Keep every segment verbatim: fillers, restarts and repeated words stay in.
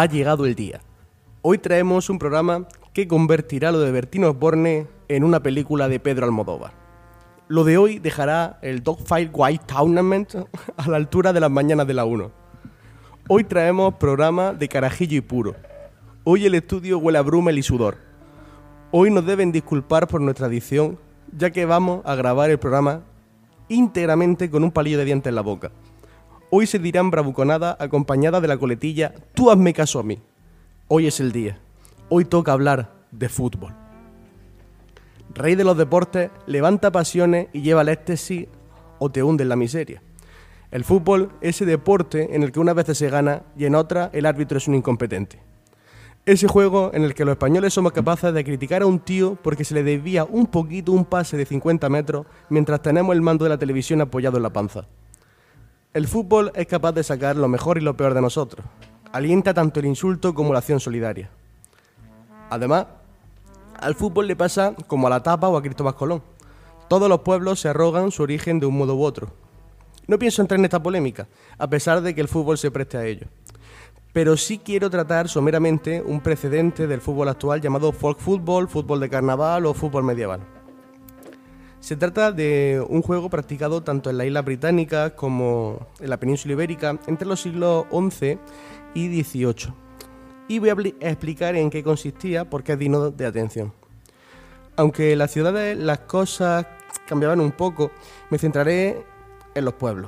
Ha llegado el día. Hoy traemos un programa que convertirá lo de Bertino Osborne en una película de Pedro Almodóvar. Lo de hoy dejará el Dogfight White Tournament a la altura de las mañanas de la uno. Hoy traemos programa de carajillo y puro. Hoy el estudio huele a brumel y sudor. Hoy nos deben disculpar por nuestra adicción, ya que vamos a grabar el programa íntegramente con un palillo de dientes en la boca. Hoy se dirán bravuconadas acompañadas de la coletilla "Tú hazme caso a mí". Hoy es el día. Hoy toca hablar de fútbol. Rey de los deportes, levanta pasiones y lleva el éxtasis o te hunde en la miseria. El fútbol es ese deporte en el que unas veces se gana y en otras el árbitro es un incompetente. Ese juego en el que los españoles somos capaces de criticar a un tío porque se le desvía un poquito un pase de cincuenta metros mientras tenemos el mando de la televisión apoyado en la panza. El fútbol es capaz de sacar lo mejor y lo peor de nosotros. Alienta tanto el insulto como la acción solidaria. Además, al fútbol le pasa como a la tapa o a Cristóbal Colón. Todos los pueblos se arrogan su origen de un modo u otro. No pienso entrar en esta polémica, a pesar de que el fútbol se preste a ello. Pero sí quiero tratar someramente un precedente del fútbol actual llamado folk fútbol, fútbol de carnaval o fútbol medieval. Se trata de un juego practicado tanto en las Islas Británicas como en la península ibérica entre los siglos once y dieciocho. Y voy a explicar en qué consistía porque es digno de atención. Aunque en las ciudades las cosas cambiaban un poco, me centraré en los pueblos.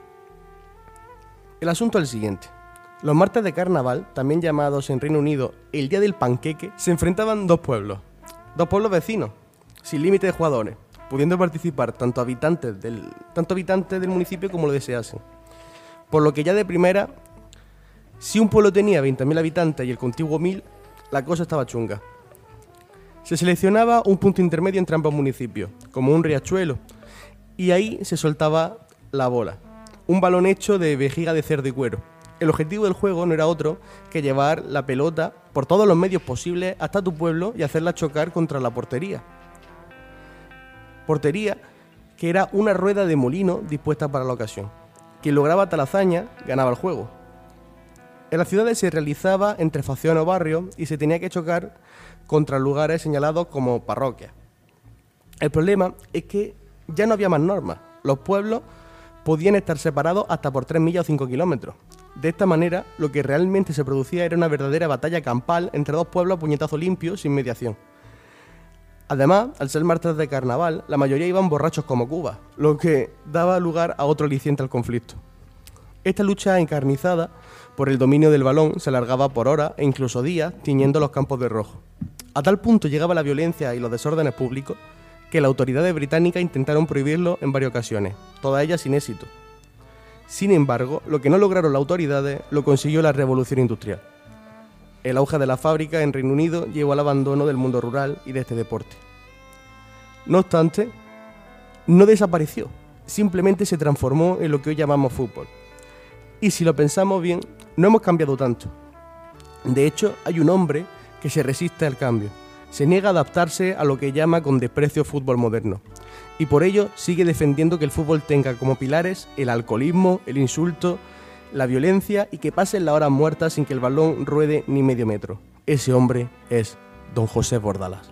El asunto es el siguiente. Los martes de carnaval, también llamados en Reino Unido el Día del Panqueque, se enfrentaban dos pueblos, dos pueblos vecinos, sin límite de jugadores, pudiendo participar tanto habitantes del, tanto habitantes del municipio como lo deseasen. Por lo que ya de primera, si un pueblo tenía veinte mil habitantes y el contiguo mil, la cosa estaba chunga. Se seleccionaba un punto intermedio entre ambos municipios, como un riachuelo, y ahí se soltaba la bola, un balón hecho de vejiga de cerdo y cuero. El objetivo del juego no era otro que llevar la pelota por todos los medios posibles hasta tu pueblo y hacerla chocar contra la portería. Portería que era una rueda de molino dispuesta para la ocasión. Quien lograba tal hazaña ganaba el juego. En las ciudades se realizaba entre facciones o barrios y se tenía que chocar contra lugares señalados como parroquias. El problema es que ya no había más normas. Los pueblos podían estar separados hasta por tres millas o cinco kilómetros. De esta manera, lo que realmente se producía era una verdadera batalla campal entre dos pueblos a puñetazo limpio sin mediación. Además, al ser martes de carnaval, la mayoría iban borrachos como Cuba, lo que daba lugar a otro aliciente al conflicto. Esta lucha encarnizada por el dominio del balón se alargaba por horas e incluso días, tiñendo los campos de rojo. A tal punto llegaba la violencia y los desórdenes públicos que las autoridades británicas intentaron prohibirlo en varias ocasiones, todas ellas sin éxito. Sin embargo, lo que no lograron las autoridades lo consiguió la revolución industrial. El auge de la fábrica en Reino Unido llevó al abandono del mundo rural y de este deporte. No obstante, no desapareció, simplemente se transformó en lo que hoy llamamos fútbol. Y si lo pensamos bien, no hemos cambiado tanto. De hecho, hay un hombre que se resiste al cambio, se niega a adaptarse a lo que llama con desprecio fútbol moderno, y por ello sigue defendiendo que el fútbol tenga como pilares el alcoholismo, el insulto, la violencia y que pasen las horas muertas sin que el balón ruede ni medio metro. Ese hombre es don José Bordalas.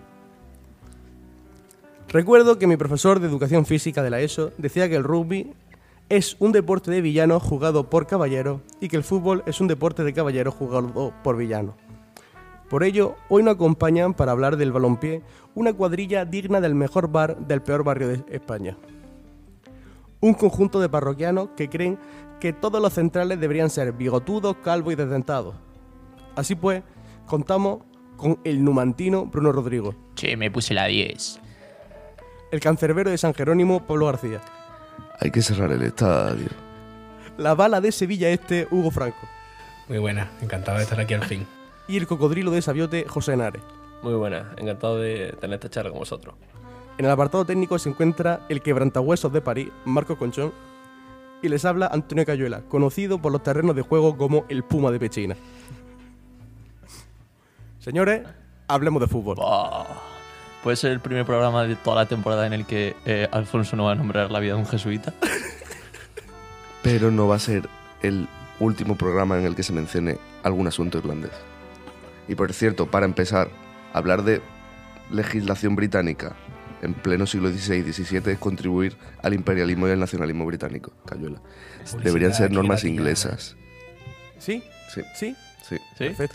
Recuerdo que mi profesor de educación física de la ESO decía que el rugby es un deporte de villanos jugado por caballeros y que el fútbol es un deporte de caballeros jugado por villanos. Por ello, hoy nos acompañan para hablar del balompié una cuadrilla digna del mejor bar del peor barrio de España. Un conjunto de parroquianos que creen que todos los centrales deberían ser bigotudos, calvos y desdentados. Así pues, contamos con el numantino Bruno Rodrigo. Che, me puse la diez. El cancerbero de San Jerónimo, Pablo García. Hay que cerrar el estadio. La bala de Sevilla Este, Hugo Franco. Muy buena, encantado de estar aquí al fin. Y el cocodrilo de Sabiote, José Henares. Muy buena, encantado de tener esta charla con vosotros. En el apartado técnico se encuentra el quebrantahuesos de París, Marcos Conchón, y les habla Antonio Cayuela, conocido por los terrenos de juego como el Puma de Pechina. Señores, hablemos de fútbol. Oh, puede ser el primer programa de toda la temporada en el que eh, Alfonso no va a nombrar la vida de un jesuita. Pero no va a ser el último programa en el que se mencione algún asunto irlandés. Y por cierto, para empezar, hablar de legislación británica en pleno siglo dieciséis y diecisiete es contribuir al imperialismo y al nacionalismo británico. Cayuela. Deberían ser normas inglesas. ¿Sí? Sí, ¿Sí? sí. ¿Sí? Perfecto.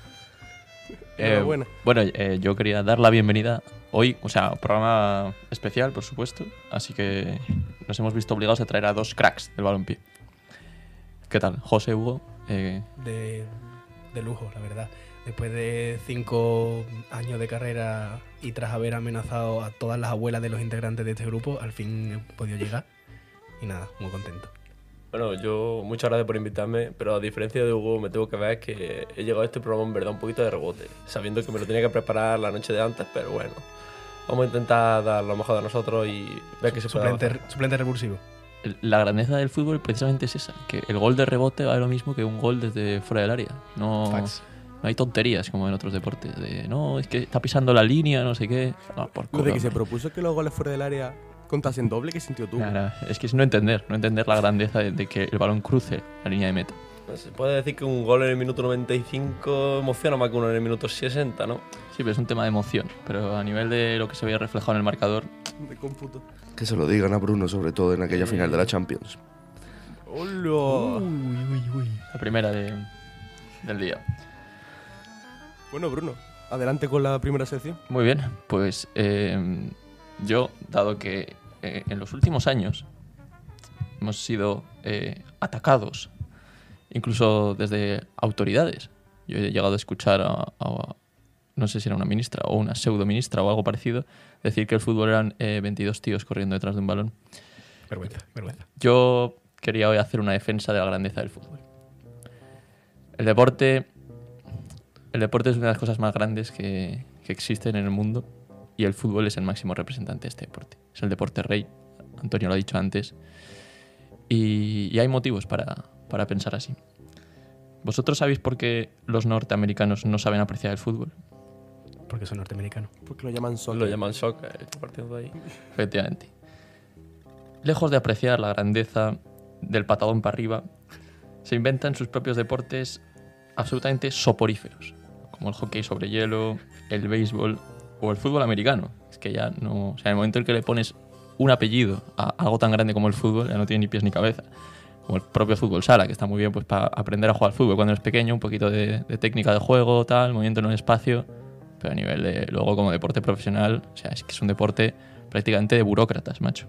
Eh, Enhorabuena. bueno, eh, yo quería dar la bienvenida hoy, o sea, programa especial, por supuesto, así que nos hemos visto obligados a traer a dos cracks del balompié. ¿Qué tal? José, Hugo. Eh, De, de lujo, la verdad. Después de cinco años de carrera y tras haber amenazado a todas las abuelas de los integrantes de este grupo, al fin he podido llegar. Y nada, muy contento. Bueno, yo muchas gracias por invitarme, pero a diferencia de Hugo me tengo que ver que he llegado a este programa en verdad un poquito de rebote, sabiendo que me lo tenía que preparar la noche de antes, pero bueno, vamos a intentar dar lo mejor de nosotros y ver qué se puede Suplente, avanzar. suplente revulsivo. el- la grandeza del fútbol precisamente es esa, que el gol de rebote vale lo mismo que un gol desde fuera del área. No, Fax. no hay tonterías como en otros deportes, de no, es que está pisando la línea, no sé qué. No, por Lo culo, de que se hombre. propuso que los goles fuera del área contasen doble, ¿qué sentido tuvo? Nada, es que es no entender, no entender la grandeza de, de que el balón cruce la línea de meta. Se puede decir que un gol en el minuto noventa y cinco emociona más que uno en el minuto sesenta, ¿no? Sí, pero es un tema de emoción, pero a nivel de lo que se veía reflejado en el marcador, De cómputo. Que se lo digan a Bruno, sobre todo en aquella final de la Champions. ¡Hola! la primera de- del día. Bueno, Bruno, adelante con la primera sección. Muy bien, pues eh, yo, dado que eh, en los últimos años hemos sido eh, atacados, incluso desde autoridades. Yo he llegado a escuchar a, a- no sé si era una ministra o una pseudo ministra o algo parecido, decir que el fútbol eran eh, veintidós tíos corriendo detrás de un balón. Vergüenza, vergüenza. Yo quería hoy hacer una defensa de la grandeza del fútbol. El deporte, el deporte es una de las cosas más grandes que, que existen en el mundo y el fútbol es el máximo representante de este deporte. Es el deporte rey, Antonio lo ha dicho antes, y, y hay motivos para, para pensar así. ¿Vosotros sabéis por qué los norteamericanos no saben apreciar el fútbol? Porque son norteamericanos. Porque lo llaman solo. Lo llaman shock, eh, partiendo de ahí. Efectivamente. Lejos de apreciar la grandeza del patadón para arriba, se inventan sus propios deportes absolutamente soporíferos, como el hockey sobre hielo, el béisbol o el fútbol americano. Es que ya no... O sea, en el momento en que le pones un apellido a algo tan grande como el fútbol, ya no tiene ni pies ni cabeza. Como el propio fútbol sala, que está muy bien pues para aprender a jugar al fútbol cuando eres pequeño, un poquito de, de técnica de juego, tal, movimiento en el espacio, pero a nivel de, luego como deporte profesional, o sea, es que es un deporte prácticamente de burócratas, macho.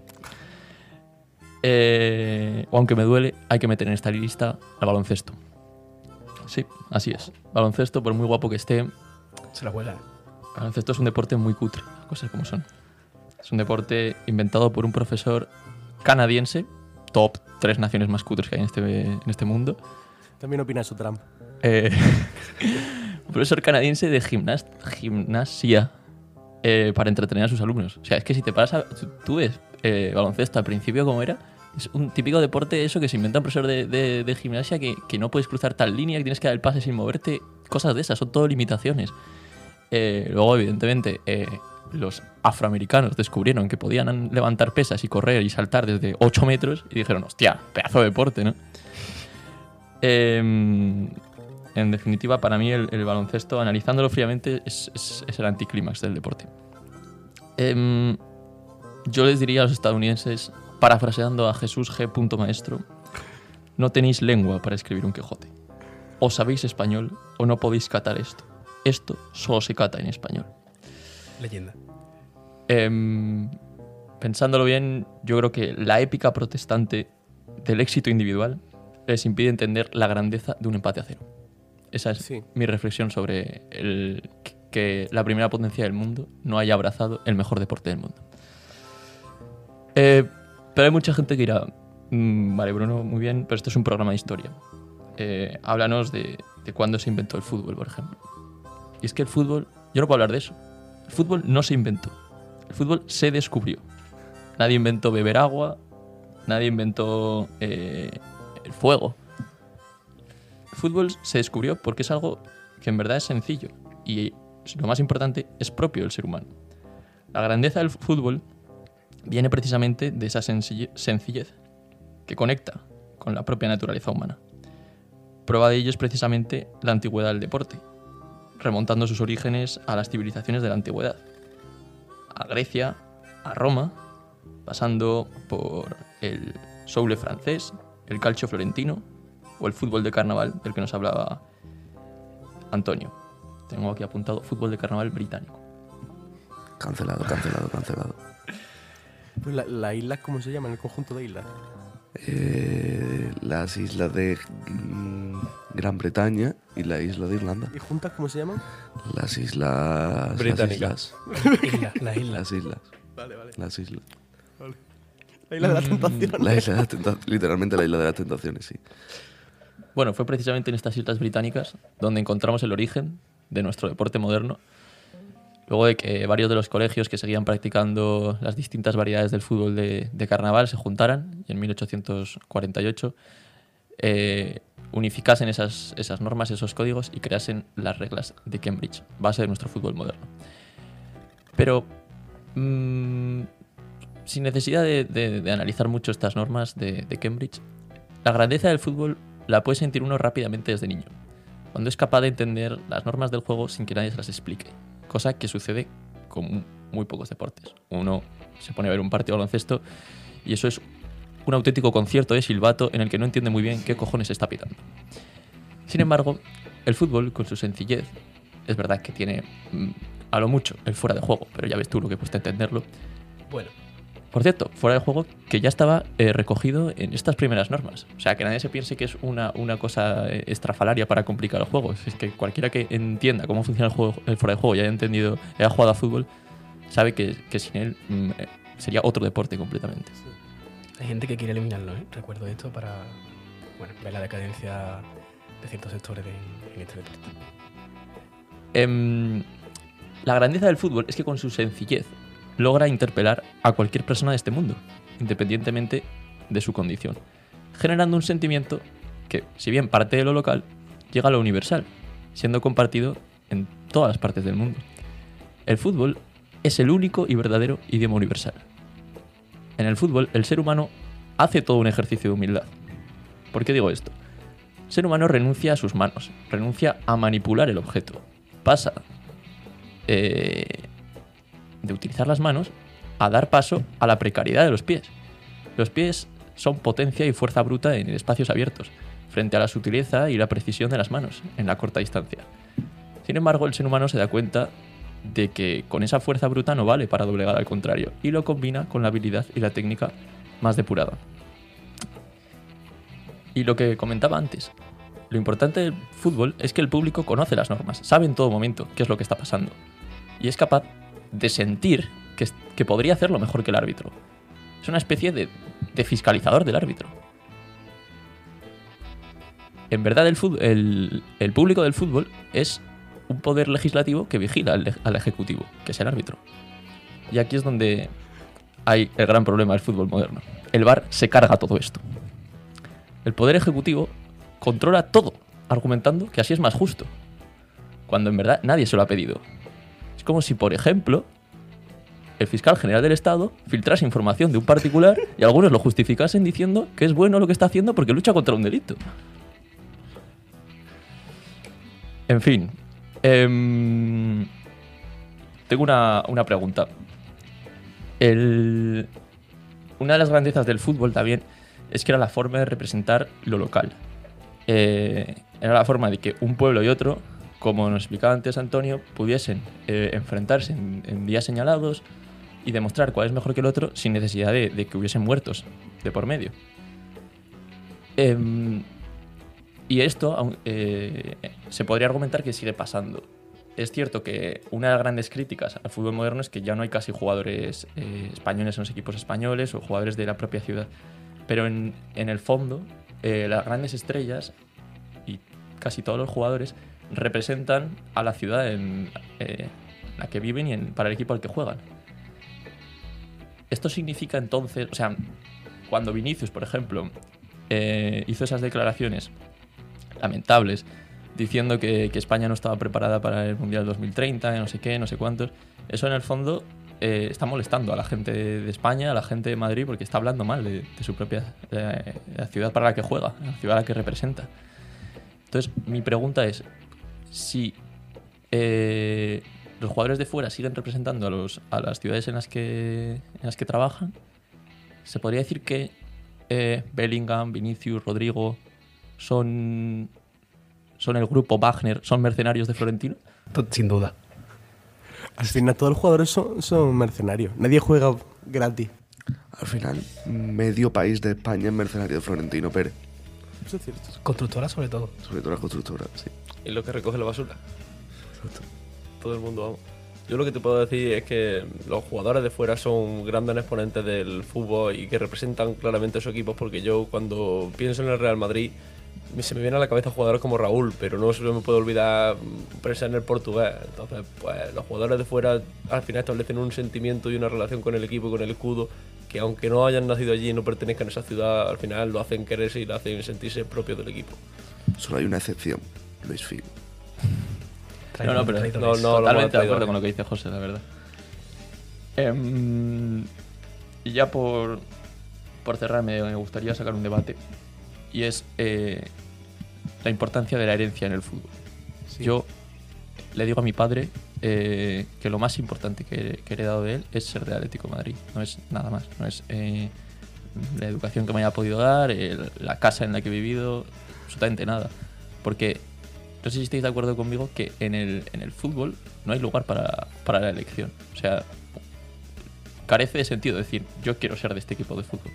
Eh, o aunque me duele, hay que meter en esta lista al baloncesto. Sí, así es. Baloncesto, por muy guapo que esté, Se la juega. el baloncesto es un deporte muy cutre, las cosas como son. Es un deporte inventado por un profesor canadiense, top tres naciones más cutres que hay en este, en este mundo. También opina eso Trump. Eh, un profesor canadiense de gimnas- gimnasia eh, para entretener a sus alumnos. O sea, es que si te paras a, tú- tú ves eh, baloncesto al principio como era, es un típico deporte eso que se inventa un profesor de, de- de gimnasia que, que no puedes cruzar tal línea, que tienes que dar el pase sin moverte, cosas de esas, son todo limitaciones. Eh, luego, evidentemente, eh, los afroamericanos descubrieron que podían levantar pesas y correr y saltar desde ocho metros y dijeron, hostia, pedazo de deporte, ¿no? Eh, en definitiva, para mí el, el baloncesto, analizándolo fríamente, es, es- es el anticlímax del deporte. Em, yo les diría a los estadounidenses, parafraseando a Jesús G. Maestro, no tenéis lengua para escribir un Quijote. O sabéis español o no podéis catar esto. Esto solo se cata en español. Leyenda. Em, pensándolo bien, yo creo que la épica protestante del éxito individual les impide entender la grandeza de un empate a cero. Esa es Sí. mi reflexión sobre el, que la primera potencia del mundo no haya abrazado el mejor deporte del mundo. Eh, pero hay mucha gente que dirá, "Mm, vale, Bruno, muy bien, pero esto es un programa de historia. Eh, háblanos de, de cuándo se inventó el fútbol, por ejemplo. Y es que el fútbol, yo no puedo hablar de eso. El fútbol no se inventó. El fútbol se descubrió. Nadie inventó beber agua, nadie inventó eh, el fuego. El fútbol se descubrió porque es algo que en verdad es sencillo y lo más importante es propio del ser humano. La grandeza del fútbol viene precisamente de esa sencille- sencillez que conecta con la propia naturaleza humana. Prueba de ello es precisamente la antigüedad del deporte, remontando sus orígenes a las civilizaciones de la antigüedad, a Grecia, a Roma, pasando por el soule francés, el calcio florentino o el fútbol de carnaval del que nos hablaba Antonio. Tengo aquí apuntado fútbol de carnaval británico. Cancelado, cancelado, cancelado. Pues la, ¿La isla cómo se llama? ¿El conjunto de islas? Eh, las islas de mm, Gran Bretaña y la isla de Irlanda. ¿Y juntas cómo se llaman? Las islas... Británicas. Las islas. Islas, las islas. Las islas. Vale, vale. Las islas. La isla de la tentación. La isla de las tentaciones. Literalmente la isla de las tentaciones, sí. Bueno, fue precisamente en estas islas británicas donde encontramos el origen de nuestro deporte moderno, luego de que varios de los colegios que seguían practicando las distintas variedades del fútbol de, de carnaval se juntaran y en mil ochocientos cuarenta y ocho eh, unificasen esas, esas normas, esos códigos y creasen las reglas de Cambridge, base de nuestro fútbol moderno. Pero mmm, sin necesidad de, de, de analizar mucho estas normas de, de Cambridge, la grandeza del fútbol la puede sentir uno rápidamente desde niño, cuando es capaz de entender las normas del juego sin que nadie se las explique, cosa que sucede con muy pocos deportes. Uno se pone a ver un partido de baloncesto y eso es un auténtico concierto de silbato en el que no entiende muy bien qué cojones está pitando. Sin embargo, el fútbol, con su sencillez, es verdad que tiene mmm, a lo mucho el fuera de juego, pero ya ves tú lo que cuesta entenderlo. Bueno, Por cierto, fuera de juego que ya estaba eh, recogido en estas primeras normas. O sea, que nadie se piense que es una, una cosa eh, estrafalaria para complicar el juego. Es que cualquiera que entienda cómo funciona el, juego, el fuera de juego y haya entendido, haya jugado a fútbol, sabe que, que sin él mm, eh, sería otro deporte completamente. hay gente que quiere eliminarlo, ¿eh? Recuerdo esto para, bueno, ver la decadencia de ciertos sectores de, en este deporte. Eh, la grandeza del fútbol es que con su sencillez logra interpelar a cualquier persona de este mundo, independientemente de su condición, generando un sentimiento que, si bien parte de lo local, llega a lo universal, siendo compartido en todas las partes del mundo. El fútbol es el único y verdadero idioma universal. En el fútbol, el ser humano hace todo un ejercicio de humildad. ¿Por qué digo esto? El ser humano renuncia a sus manos, renuncia a manipular el objeto. Pasa eh, de utilizar las manos a dar paso a la precariedad de los pies. Los pies son potencia y fuerza bruta en espacios abiertos, frente a la sutileza y la precisión de las manos en la corta distancia. Sin embargo, el ser humano se da cuenta de que con esa fuerza bruta no vale para doblegar al contrario, y lo combina con la habilidad y la técnica más depurada. Y lo que comentaba antes, lo importante del fútbol es que el público conoce las normas, sabe en todo momento qué es lo que está pasando, y es capaz de sentir que, que podría hacerlo mejor que el árbitro. Es una especie de, de fiscalizador del árbitro. En verdad, el, fútbol, el, el público del fútbol es un poder legislativo que vigila al, al ejecutivo, que es el árbitro. Y aquí es donde hay el gran problema del fútbol moderno. El V A R se carga todo esto. El poder ejecutivo controla todo, argumentando que así es más justo, cuando en verdad nadie se lo ha pedido. Es como si, por ejemplo, el fiscal general del Estado filtrase información de un particular y algunos lo justificasen diciendo que es bueno lo que está haciendo porque lucha contra un delito. En fin, eh, tengo una, una pregunta. El, una de las grandezas del fútbol también es que era la forma de representar lo local. Eh, era la forma de que un pueblo y otro, como nos explicaba antes Antonio, pudiesen eh, enfrentarse en, en días señalados y demostrar cuál es mejor que el otro sin necesidad de, de que hubiesen muertos de por medio. Eh, y esto eh, se podría argumentar que sigue pasando. Es cierto que una de las grandes críticas al fútbol moderno es que ya no hay casi jugadores eh, españoles en los equipos españoles o jugadores de la propia ciudad. Pero en, en el fondo, eh, las grandes estrellas y casi todos los jugadores representan a la ciudad en eh, la que viven y en, para el equipo al que juegan. Esto significa entonces, o sea, cuando Vinicius, por ejemplo, eh, hizo esas declaraciones lamentables diciendo que, que España no estaba preparada para el Mundial dos mil treinta, no sé qué, no sé cuántos, eso en el fondo eh, está molestando a la gente de España, a la gente de Madrid, porque está hablando mal de, de su propia de la ciudad para la que juega, la ciudad a la que representa. Entonces, mi pregunta es, si eh, los jugadores de fuera siguen representando a, los, a las ciudades en las que, en las que trabajan, ¿se podría decir que eh, Bellingham, Vinicius, Rodrigo son, son el grupo Wagner, son mercenarios de Florentino? Sin duda. Al final todos los jugadores son, son mercenarios. Nadie juega gratis. Al final, medio país de España es mercenario de Florentino Pérez. Eso es cierto. Constructora sobre todo. Sobre todo las constructoras, sí. Y lo que recoge la basura. Todo el mundo, vamos. Yo lo que te puedo decir es que los jugadores de fuera son grandes exponentes del fútbol y que representan claramente a sus equipos, porque yo cuando pienso en el Real Madrid se me vienen a la cabeza jugadores como Raúl, pero no se me puede olvidar pensar en el portugués. Entonces, pues los jugadores de fuera al final establecen un sentimiento y una relación con el equipo y con el escudo que, aunque no hayan nacido allí y no pertenezcan a esa ciudad, al final lo hacen quererse y lo hacen sentirse propios del equipo. Solo hay una excepción, Luis Figo. No, no, pero Traidores. no, no, totalmente lo de hemos acuerdo traído. con lo que dice José, la verdad. Em, y ya por, por cerrar, me, me gustaría sacar un debate. Y es eh, la importancia de la herencia en el fútbol. Sí. Yo le digo a mi padre eh, que lo más importante que, que he heredado de él es ser del Atlético de Madrid. No es nada más. No es eh, la educación que me haya podido dar, el- la casa en la que he vivido, absolutamente nada. Porque no sé si estáis de acuerdo conmigo que en el, en el fútbol no hay lugar para, para la elección. O sea, carece de sentido decir, yo quiero ser de este equipo de fútbol.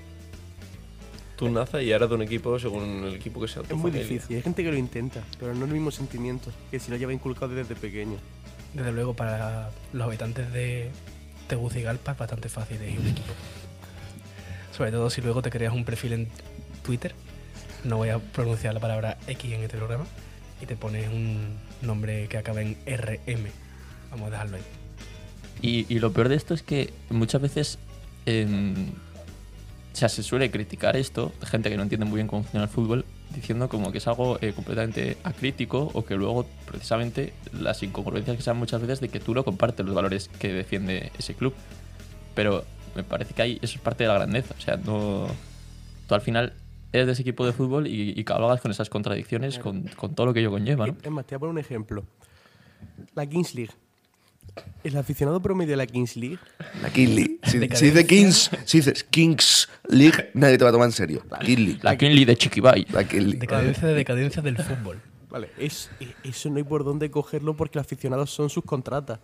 Tú naces y eres de un equipo según el equipo que sea tu Es muy familia. difícil. Hay gente que lo intenta, pero no es el mismo sentimiento que si lo lleva inculcado desde pequeño. Desde luego, para los habitantes de Tegucigalpa es bastante fácil elegir un equipo. Sobre todo si luego te creas un perfil en Twitter, no voy a pronunciar la palabra X en este programa, y te pones un nombre que acaba en R M. Vamos a dejarlo ahí. Y, y lo peor de esto es que muchas veces em, o sea, se suele criticar esto, gente que no entiende muy bien cómo funciona el fútbol, diciendo como que es algo eh, completamente acrítico, o que luego precisamente las incongruencias que sean muchas veces de que tú no compartes los valores que defiende ese club. Pero me parece que ahí eso es parte de la grandeza. O sea, no, tú al final eres de ese equipo de fútbol y, y cabalgas con esas contradicciones, con, con todo lo que ello conlleva, ¿no? Es más, te voy a poner un ejemplo. La Kings League. El aficionado promedio de la Kings League La Kings League. Si, Decadencia. si dices Kings, si dices Kings League, nadie te va a tomar en serio. La Kings League. La Kinley de Chiquibay. La Kings League. Decadencia de decadencia del fútbol. Vale, es, e- eso no hay por dónde cogerlo porque los aficionados son sus contratas.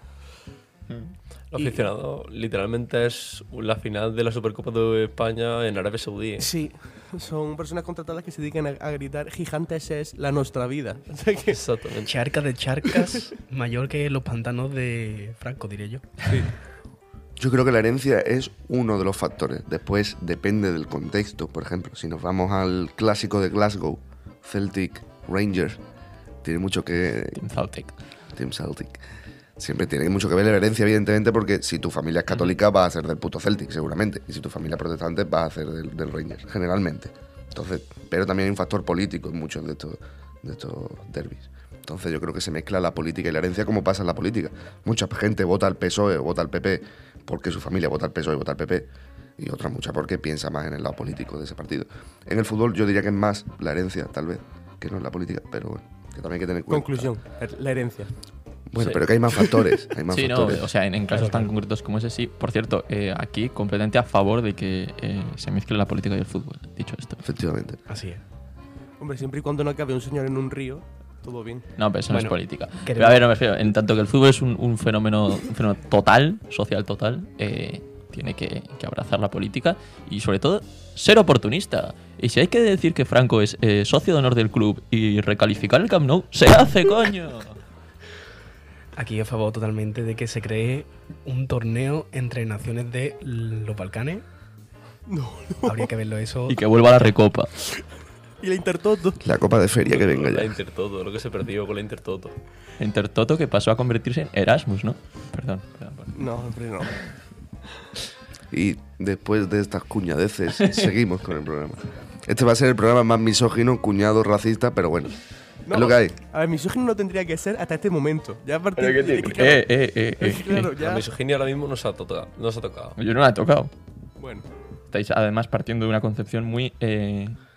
Los aficionados, literalmente es la final de la Supercopa de España en Arabia Saudí. Sí, son personas contratadas que se dedican a, a gritar gigantes es la nuestra vida. O sea que, Exactamente. Charca de charcas, mayor que los pantanos de Franco, diré yo. Yo creo que la herencia es uno de los factores. Después depende del contexto. Por ejemplo, si nos vamos al clásico de Glasgow, Celtic, Rangers, tiene mucho que... Team Celtic. Team Celtic. Siempre tiene mucho que ver la herencia, evidentemente, porque si tu familia es católica vas a ser del puto Celtic, seguramente. Y si tu familia es protestante vas a ser del, del Rangers, generalmente. Entonces, pero también hay un factor político en muchos de estos, de estos derbis. Entonces yo creo que se mezcla la política y la herencia como pasa en la política. Mucha gente vota al P S O E o vota al P P porque su familia vota al P S O E y vota al P P. Y otra mucha porque piensa más en el lado político de ese partido. En el fútbol yo diría que es más la herencia, tal vez, que no es la política. Pero bueno, que también hay que tener cuenta. conclusión, la herencia. Bueno, Sí. pero que hay más factores. Hay más Sí, no, factores. o sea, en, en casos tan concretos como ese, sí. Por cierto, eh, aquí completamente a favor de que eh, se mezcle la política y el fútbol, dicho esto. Efectivamente. Así es. Hombre, siempre y cuando no acabe un señor en un río, todo bien. No, pero eso no es Bueno, política. queremos- Pero a ver, no me refiero, en tanto que el fútbol es un, un fenómeno, un fenómeno total, social total, eh, tiene que, que abrazar la política y sobre todo ser oportunista. Y si hay que decir que Franco es eh, socio de honor del club y recalificar el Camp Nou, ¡se hace, coño! Aquí a favor totalmente de que se cree un torneo entre naciones de los Balcanes. No, Habría que verlo eso. Y que vuelva a la recopa. y la Intertoto. La copa de feria que venga La ya. Intertoto, lo que se perdió con la Intertoto. Intertoto que pasó a convertirse en Erasmus, ¿no? Perdón, perdón, perdón. No, hombre, no. Y después de estas cuñadeces, seguimos con el programa. Este va a ser el programa más misógino, cuñado, racista, pero bueno. No, Es lo que hay. A ver, misógino no tendría que ser hasta este momento. Ya a partir Pero ¿qué de tiene? claro, Eh, eh, eh, es que, eh, claro, eh. ya- La misoginia ahora mismo no se ha tocado. No se ha tocado. Yo no la he tocado. Bueno, Estáis además partiendo de una concepción muy eh,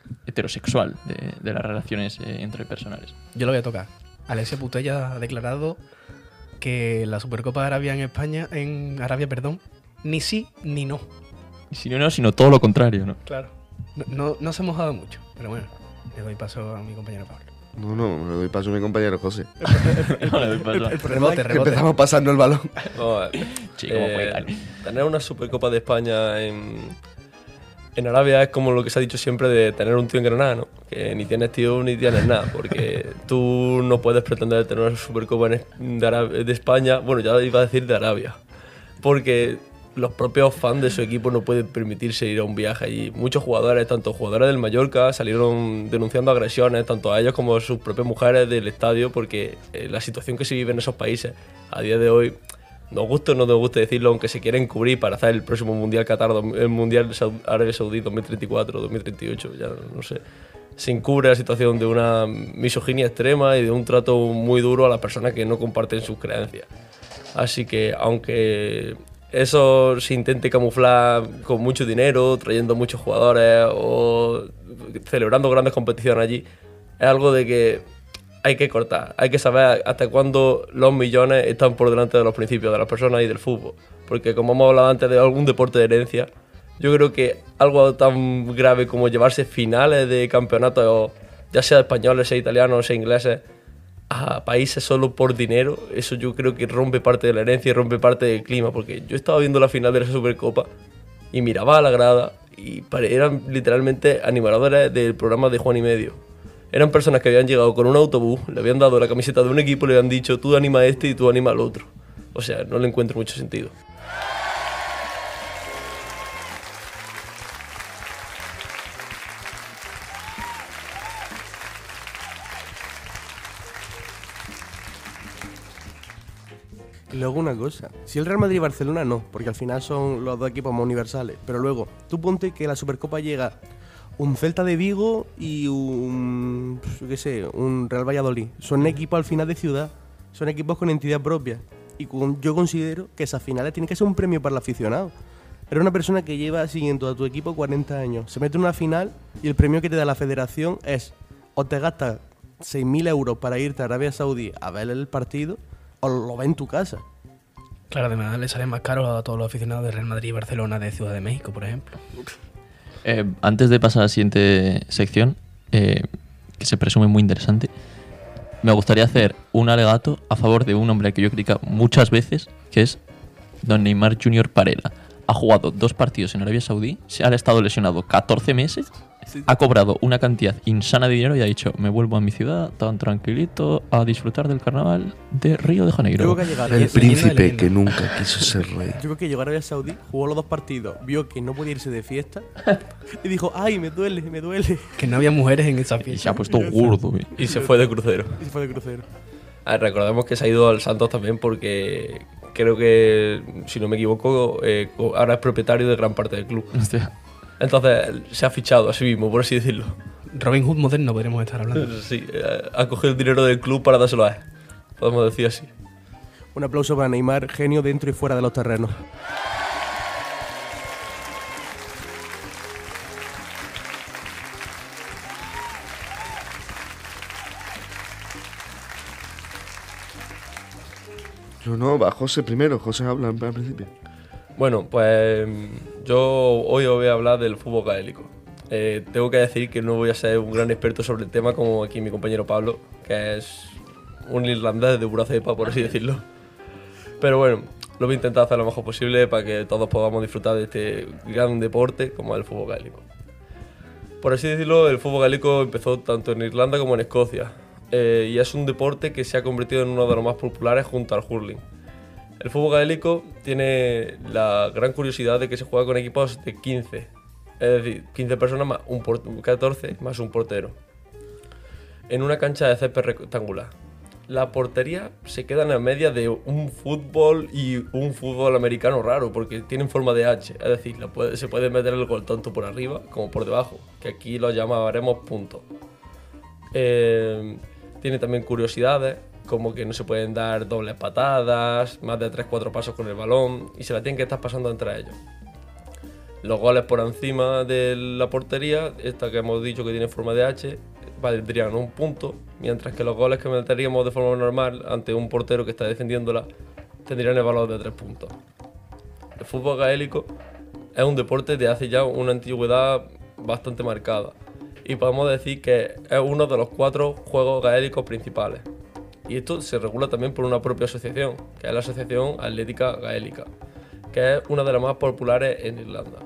heterosexual de, de las relaciones eh, interpersonales. Yo lo voy a tocar. Alessia Putellas ha declarado que la Supercopa de Arabia en España, en Arabia, perdón, ni sí ni no. Y si no, no, sino todo lo contrario, ¿no? Claro. No, no, no se ha mojado mucho, pero bueno, le doy paso a mi compañero Pablo. No, no, le doy paso a mi compañero José. No le doy paso. El problema Rebote, es que rebote. Empezamos pasando el balón. Vamos a ver. Sí, como Eh, puede caer. tener una Supercopa de España en, en Arabia es como lo que se ha dicho siempre de tener un tío en Granada, ¿no? Que ni tienes tío ni tienes nada, porque tú no puedes pretender tener una Supercopa en es- de, Arab- de España, bueno, ya iba a decir de Arabia, porque los propios fans de su equipo no pueden permitirse ir a un viaje allí. Muchos jugadores, tanto jugadores del Mallorca, salieron denunciando agresiones, tanto a ellos como a sus propias mujeres del estadio, porque eh, la situación que se vive en esos países a día de hoy, nos guste o no nos guste decirlo, aunque se quieren cubrir para hacer el próximo Mundial Qatar, dom- el Mundial Sau- Arabia Saudí dos mil treinta y cuatro, dos mil treinta y ocho, ya no sé. Se encubre la situación de una misoginia extrema y de un trato muy duro a las personas que no comparten sus creencias. Así que, aunque eso se intente camuflar con mucho dinero, trayendo muchos jugadores o celebrando grandes competiciones allí, es algo de que hay que cortar. Hay que saber hasta cuándo los millones están por delante de los principios de las personas y del fútbol. Porque como hemos hablado antes de algún deporte de herencia, yo creo que algo tan grave como llevarse finales de campeonatos, ya sea españoles, sea italianos, sea ingleses, a países solo por dinero, eso yo creo que rompe parte de la herencia y rompe parte del clima, porque yo estaba viendo la final de la Supercopa y miraba a la grada y pare- eran literalmente animadores del programa de Juan y Medio. Eran personas que habían llegado con un autobús, le habían dado la camiseta de un equipo y le habían dicho tú anima a este y tú anima al otro. O sea, no le encuentro mucho sentido. Y luego una cosa, si el Real Madrid y Barcelona no, porque al final son los dos equipos más universales, pero luego, tú ponte que la Supercopa llega un Celta de Vigo y un, pues, yo qué sé, un Real Valladolid. Son equipos al final de ciudad, son equipos con entidad propia. Y con- yo considero que esas finales tienen que ser un premio para el aficionado. Eres una persona que lleva siguiendo a tu equipo cuarenta años, se mete en una final y el premio que te da la federación es o te gastas seis mil euros para irte a Arabia Saudí a ver el partido o lo ves en tu casa. Claro, además le sale más caro a todos los aficionados de Real Madrid y Barcelona de Ciudad de México, por ejemplo. Eh, antes de pasar a la siguiente sección, eh, que se presume muy interesante, me gustaría hacer un alegato a favor de un hombre que yo he criticado muchas veces, que es don Neymar junior Parela. Ha jugado dos partidos en Arabia Saudí, se ha estado lesionado catorce meses, ha cobrado una cantidad insana de dinero y ha dicho, me vuelvo a mi ciudad tan tranquilito a disfrutar del carnaval de Río de Yo Janeiro. creo que ha llegado, El Leyenda, príncipe leyenda. que nunca quiso ser rey. yo creo que llegó a Arabia Saudí, jugó los dos partidos, vio que no podía irse de fiesta y dijo, ay, me duele, me duele. Que no había mujeres en esa Y fiesta. se ha puesto gordo. eh. Y se fue de crucero. Y se fue de crucero. Ah, recordemos que se ha ido al Santos también porque creo que, si no me equivoco, eh, co- ahora es propietario de gran parte del club. Hostia. Entonces se ha fichado a sí mismo, por así decirlo. Robin Hood moderno podríamos estar hablando. Sí, eh, ha cogido el dinero del club para dárselo a él. Podemos decir así. Un aplauso para Neymar, genio dentro y fuera de los terrenos. No, no, va José primero. José habla al principio. Bueno, pues yo hoy os voy a hablar del fútbol gaélico. Eh, tengo que decir que no voy a ser un gran experto sobre el tema como aquí mi compañero Pablo, que es un irlandés de pura cepa, por así decirlo. Pero bueno, lo voy a intentar hacer lo mejor posible para que todos podamos disfrutar de este gran deporte como es el fútbol gaélico. Por así decirlo, el fútbol gaélico empezó tanto en Irlanda como en Escocia, eh, y es un deporte que se ha convertido en uno de los más populares junto al hurling. El fútbol gaélico tiene la gran curiosidad de que se juega con equipos de quince, es decir, quince personas más un por- catorce más un portero, en una cancha de césped rectangular. La portería se queda en la media de un fútbol y un fútbol americano raro, porque tienen forma de H, es decir, la puede- se puede meter el gol tanto por arriba como por debajo, que aquí lo llamaremos punto. Eh, tiene también curiosidades, como que no se pueden dar dobles patadas, más de tres cuatro pasos con el balón, y se la tienen que estar pasando entre ellos. Los goles por encima de la portería, esta que hemos dicho que tiene forma de H, valdrían un punto, mientras que los goles que meteríamos de forma normal ante un portero que está defendiéndola tendrían el valor de tres puntos. El fútbol gaélico es un deporte de hace ya una antigüedad bastante marcada y podemos decir que es uno de los cuatro juegos gaélicos principales. Y esto se regula también por una propia asociación, que es la Asociación Atlética Gaélica, que es una de las más populares en Irlanda.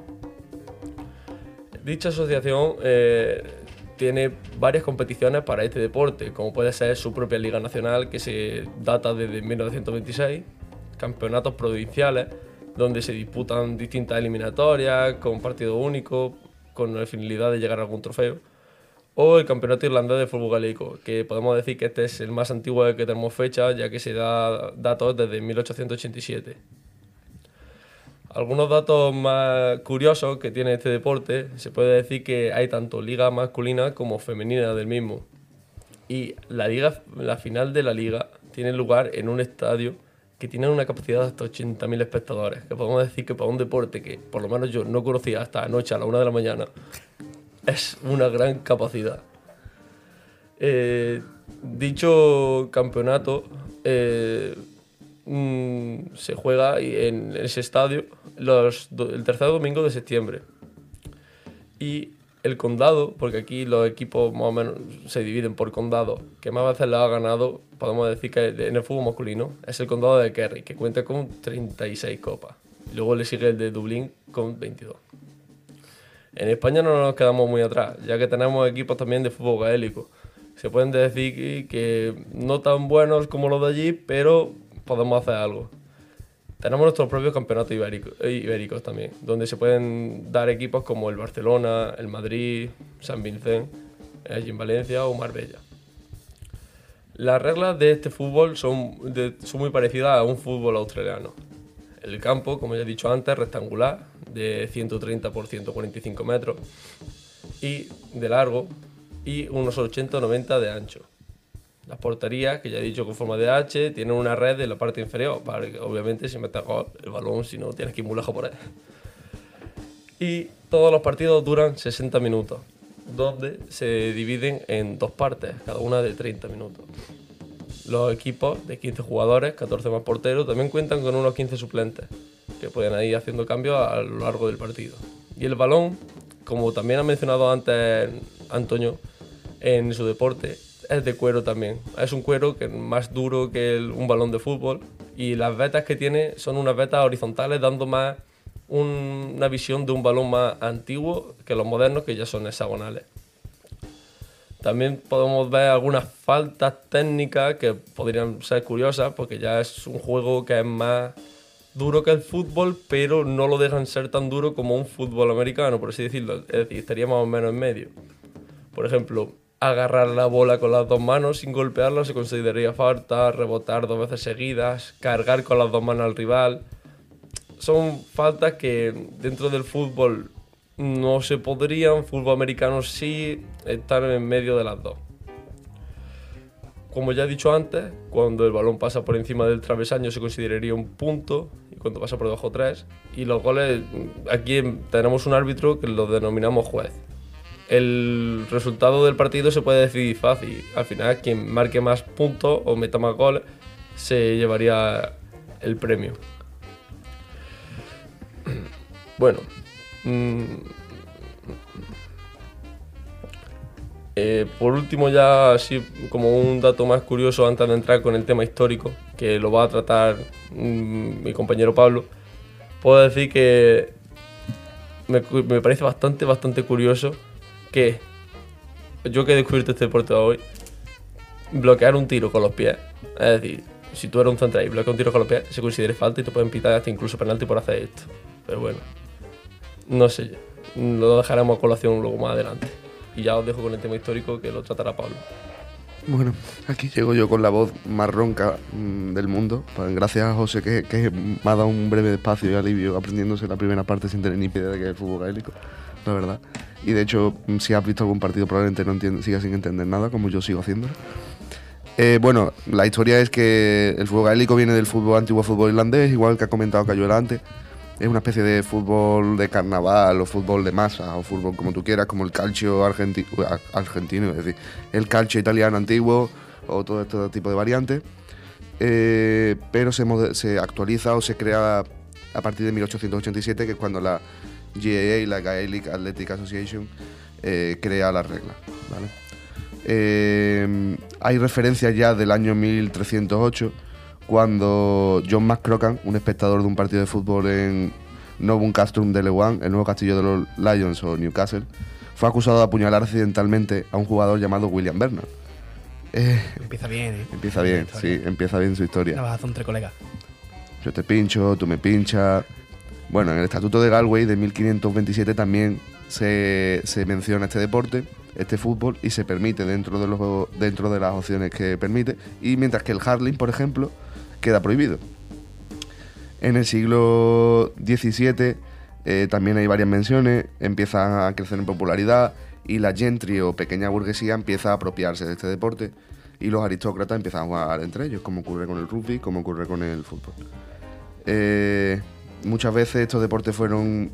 Dicha asociación eh, tiene varias competiciones para este deporte, como puede ser su propia Liga Nacional, que se data desde mil novecientos veintiséis, campeonatos provinciales, donde se disputan distintas eliminatorias, con partido único, con la finalidad de llegar a algún trofeo, o el Campeonato Irlandés de Fútbol Gaélico, que podemos decir que este es el más antiguo del que tenemos fecha, ya que se da datos desde mil ochocientos ochenta y siete. Algunos datos más curiosos que tiene este deporte, se puede decir que hay tanto liga masculina como femenina del mismo. Y la, liga, la final de la liga tiene lugar en un estadio que tiene una capacidad de hasta ochenta mil espectadores, que podemos decir que para un deporte que por lo menos yo no conocía hasta anoche a la una de la mañana, es una gran capacidad. Eh, dicho campeonato eh, mm, se juega en ese estadio los, el tercer domingo de septiembre. Y el condado, porque aquí los equipos más o menos se dividen por condado, que más veces lo ha ganado, podemos decir que en el fútbol masculino, es el condado de Kerry, que cuenta con treinta y seis copas. Luego le sigue el de Dublín con veintidós. En España no nos quedamos muy atrás, ya que tenemos equipos también de fútbol gaélico. Se pueden decir que no tan buenos como los de allí, pero podemos hacer algo. Tenemos nuestros propios campeonatos ibéricos, ibéricos también, donde se pueden dar equipos como el Barcelona, el Madrid, San Vicente, allí en Valencia o Marbella. Las reglas de este fútbol son, de, son muy parecidas a un fútbol australiano. El campo, como ya he dicho antes, rectangular, de ciento treinta por ciento cuarenta y cinco metros y de largo y unos ochenta o noventa de ancho. Las porterías, que ya he dicho con forma de H, tienen una red en la parte inferior, para que obviamente si metes gol el balón, si no tienes que ir muy lejos por él. Y todos los partidos duran sesenta minutos, donde se dividen en dos partes, cada una de treinta minutos. Los equipos de quince jugadores, catorce más porteros, también cuentan con unos quince suplentes, que pueden ir haciendo cambios a lo largo del partido. Y el balón, como también ha mencionado antes Antonio, en su deporte, es de cuero también. Es un cuero que es más duro que el, un balón de fútbol, y las vetas que tiene son unas vetas horizontales, dando más un, una visión de un balón más antiguo que los modernos, que ya son hexagonales. También podemos ver algunas faltas técnicas que podrían ser curiosas, porque ya es un juego que es más duro que el fútbol, pero no lo dejan ser tan duro como un fútbol americano, por así decirlo. Es decir, estaría más o menos en medio. Por ejemplo, agarrar la bola con las dos manos sin golpearla se consideraría falta, rebotar dos veces seguidas, cargar con las dos manos al rival. Son faltas que dentro del fútbol no se podrían, fútbol americano sí, están en medio de las dos. Como ya he dicho antes, cuando el balón pasa por encima del travesaño se consideraría un punto, y cuando pasa por debajo tres. Y los goles, aquí tenemos un árbitro que lo denominamos juez. El resultado del partido se puede decidir fácil. Al final, quien marque más puntos o meta más goles se llevaría el premio. Bueno, mmm, eh, por último, ya así como un dato más curioso antes de entrar con el tema histórico, que lo va a tratar mmm, mi compañero Pablo, puedo decir que me, me parece bastante, bastante curioso que yo que he descubierto este deporte hoy, bloquear un tiro con los pies, es decir, si tú eres un central y bloqueas un tiro con los pies, se considere falta y te pueden pitar hasta incluso penalti por hacer esto. Pero bueno, no sé, lo dejaremos a colación luego más adelante. Y ya os dejo con el tema histórico, que lo tratará Pablo. Bueno, aquí llego yo con la voz más ronca mmm, del mundo. Pues gracias a José, que, que me ha dado un breve espacio y alivio aprendiéndose la primera parte sin tener ni idea de que es el fútbol gaélico, la verdad. Y de hecho, si has visto algún partido probablemente no entiendes, sigas sin entender nada, como yo sigo haciéndolo. Eh, bueno, la historia es que el fútbol gaélico viene del fútbol antiguo fútbol irlandés, igual que ha comentado Cayuela antes, es una especie de fútbol de carnaval o fútbol de masa o fútbol como tú quieras, como el calcio argenti argentino, es decir, el calcio italiano antiguo o todo este tipo de variantes, eh, pero se, se actualiza o se crea a partir de mil ochocientos ochenta y siete, que es cuando la G A A, la Gaelic Athletic Association, eh, crea las reglas, ¿vale? Eh, hay referencias ya del año mil trescientos ocho, cuando John McCrocan, un espectador de un partido de fútbol en Novum Castrum de Lewan, el nuevo castillo de los Lions o Newcastle, fue acusado de apuñalar accidentalmente a un jugador llamado William Bernard. Eh, Empieza bien, ¿eh? Empieza bien, sí, empieza bien su historia. Navajazo entre colegas. Yo te pincho, tú me pinchas. Bueno, en el Estatuto de Galway de mil quinientos veintisiete también se, se menciona este deporte, este fútbol, y se permite dentro de, los, dentro de las opciones que permite, y mientras que el hurling, por ejemplo, queda prohibido. En el siglo diecisiete eh, también hay varias menciones, empieza a crecer en popularidad y la gentry o pequeña burguesía empieza a apropiarse de este deporte y los aristócratas empiezan a jugar entre ellos, como ocurre con el rugby, como ocurre con el fútbol. Eh, muchas veces estos deportes fueron,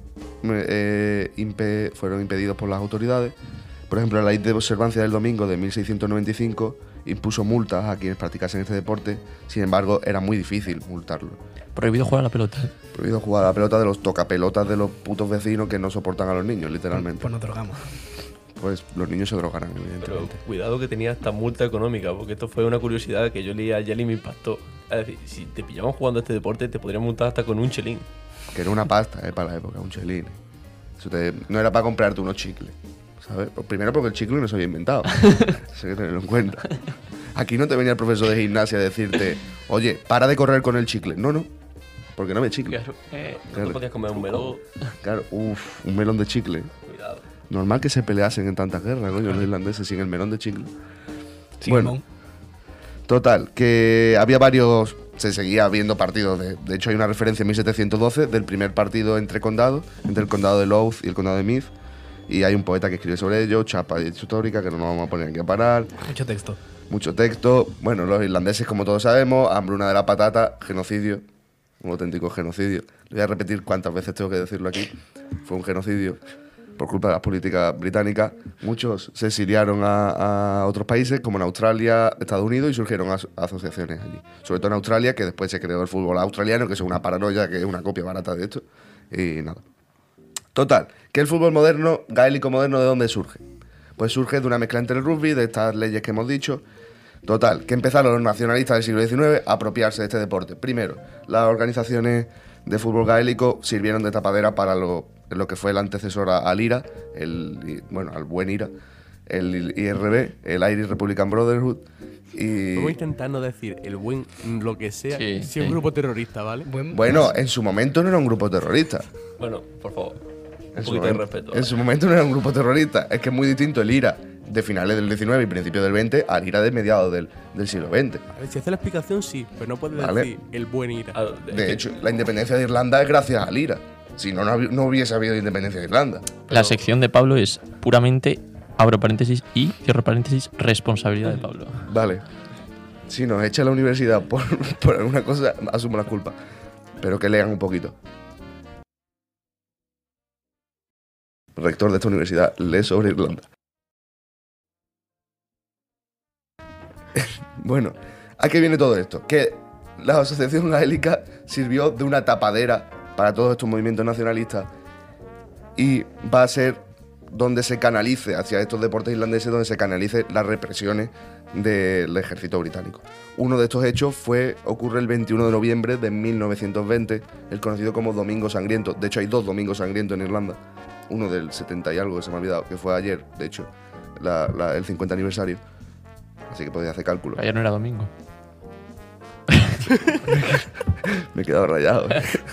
eh, impe fueron impedidos por las autoridades. Por ejemplo, la ley de observancia del domingo de mil seiscientos noventa y cinco impuso multas a quienes practicasen este deporte, sin embargo era muy difícil multarlo. Prohibido jugar a la pelota. Prohibido jugar a la pelota de los tocapelotas de los putos vecinos que no soportan a los niños, literalmente. Pues nos drogamos. Pues los niños se drogarán, Pero evidentemente. cuidado que tenía esta multa económica, porque esto fue una curiosidad que yo leí ayer y me impactó. Es decir, si te pillaban jugando a este deporte, te podrían multar hasta con un chelín. Que era una pasta, eh, para la época, un chelín. Eso te, no era para comprarte unos chicles, ¿sabes? Pues primero porque el chicle no se había inventado. Eso hay que tenerlo en cuenta. Aquí no te venía el profesor de gimnasia a decirte, oye, para de correr con el chicle. No, no, porque no me chicle. Claro. Eh, ¿No Claro. te podías comer un melón? Claro, uff, un melón de chicle. Cuidado. Normal que se peleasen en tantas guerras, coño, los irlandeses sin el melón de chicle. Sí, Bueno. Mon. Total, que había varios, se seguía viendo partidos, de, de hecho hay una referencia en mil setecientos doce del primer partido entre condados, entre el condado de Louth y el condado de Meath, y hay un poeta que escribe sobre ello, chapa histórica, que no nos vamos a poner aquí a parar, Mucho texto. mucho texto. Bueno, los irlandeses, como todos sabemos, hambruna de la patata, genocidio, un auténtico genocidio. Voy a repetir cuántas veces tengo que decirlo aquí, fue un genocidio. Por culpa de las políticas británicas, muchos se exiliaron a, a otros países, como en Australia, Estados Unidos, y surgieron as asociaciones allí. Sobre todo en Australia, que después se creó el fútbol australiano, que es una paranoia, que es una copia barata de esto. Y nada. Total, que el fútbol moderno, gaélico moderno, ¿de dónde surge? Pues surge de una mezcla entre el rugby, de estas leyes que hemos dicho. Total, que empezaron los nacionalistas del siglo diecinueve a apropiarse de este deporte. Primero, las organizaciones de fútbol gaélico sirvieron de tapadera para lo, lo que fue el antecesor a- al IRA, el, bueno, al buen IRA, el I R B, el Irish Republican Brotherhood, y Vamos a intentar no decir el buen lo que sea, Sí, si es un sí. grupo terrorista, ¿vale? Buen- bueno, en su momento no era un grupo terrorista. Bueno, por favor. Un En su, poquito de momento, respeto. en su momento no era un grupo terrorista. Es que es muy distinto el IRA de finales del diecinueve y principios del veinte al IRA de mediados del, del siglo veinte. A ver, si hace la explicación, sí, pero no puedes Vale. decir el buen IRA. Ah, De hecho, la independencia de Irlanda es gracias al IRA. Si no, no, hubi- no hubiese habido independencia de Irlanda. La sección de Pablo es puramente, abro paréntesis y cierro paréntesis, responsabilidad de Pablo. Vale. Si nos echa a la universidad por, por alguna cosa, asumo la culpa. Pero que lean un poquito. Rector de esta universidad, lee sobre Irlanda. Bueno, ¿a qué viene todo esto? Que la Asociación Gaélica sirvió de una tapadera para todos estos movimientos nacionalistas y va a ser donde se canalice hacia estos deportes irlandeses, donde se canalice las represiones del ejército británico. Uno de estos hechos fue, ocurre el veintiuno de noviembre de mil novecientos veinte, el conocido como Domingo Sangriento. De hecho, hay dos Domingos Sangrientos en Irlanda. Uno del setenta y algo, que se me ha olvidado, que fue ayer, de hecho, la- la- el cincuenta aniversario. Así que podéis hacer cálculo. Ayer no era domingo. Me he quedado rayado.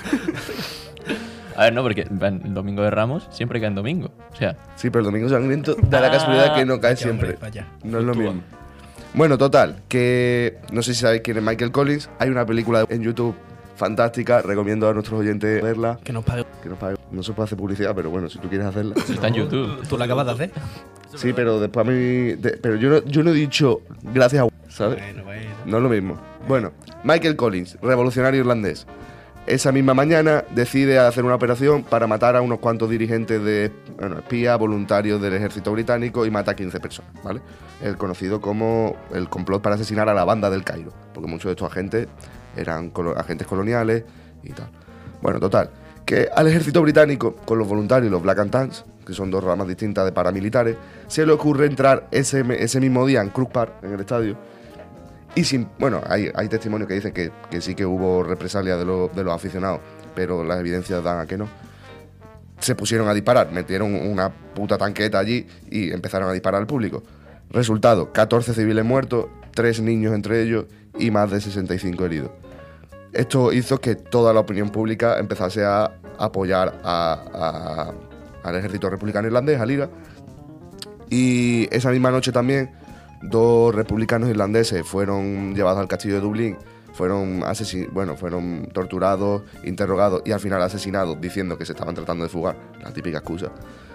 A ver, no, porque en el domingo de Ramos siempre cae en domingo. O sea, Sí, pero el Domingo Sangriento da la casualidad que no cae Vaya, siempre. hombre, vaya. No es lo Fluctúa. mismo. Bueno, total, que no sé si sabéis quién es Michael Collins. Hay una película en YouTube fantástica, recomiendo a nuestros oyentes verla. Que nos pague. Que nos pague. No se puede hacer publicidad, pero bueno, si tú quieres hacerla. está en YouTube. ¿Tú la acabas de hacer? Sí, pero después a mí. de- pero yo no, yo no he dicho gracias a. ¿Sabes? Bueno, bueno. No es lo mismo. Bueno, Michael Collins, revolucionario irlandés. esa misma mañana decide hacer una operación para matar a unos cuantos dirigentes de bueno, espías voluntarios del ejército británico y mata a quince personas, ¿vale? El conocido como el complot para asesinar a la banda del Cairo, porque muchos de estos agentes eran colo- agentes coloniales y tal. Bueno, total, que al ejército británico, con los voluntarios y los Black and Tans, que son dos ramas distintas de paramilitares, se le ocurre entrar ese, ese mismo día en Crook Park, en el estadio, y sin, bueno, hay, hay testimonios que dicen que, que sí que hubo represalias de, lo, de los aficionados, pero las evidencias dan a que no. Se pusieron a disparar, metieron una puta tanqueta allí y empezaron a disparar al público. Resultado, catorce civiles muertos, tres niños entre ellos y más de sesenta y cinco heridos. Esto hizo que toda la opinión pública empezase a apoyar a, a, al ejército republicano irlandés, a Liga. Y esa misma noche también, dos republicanos irlandeses fueron llevados al castillo de Dublín, fueron, asesin- bueno, fueron torturados, interrogados y al final asesinados diciendo que se estaban tratando de fugar, la típica excusa.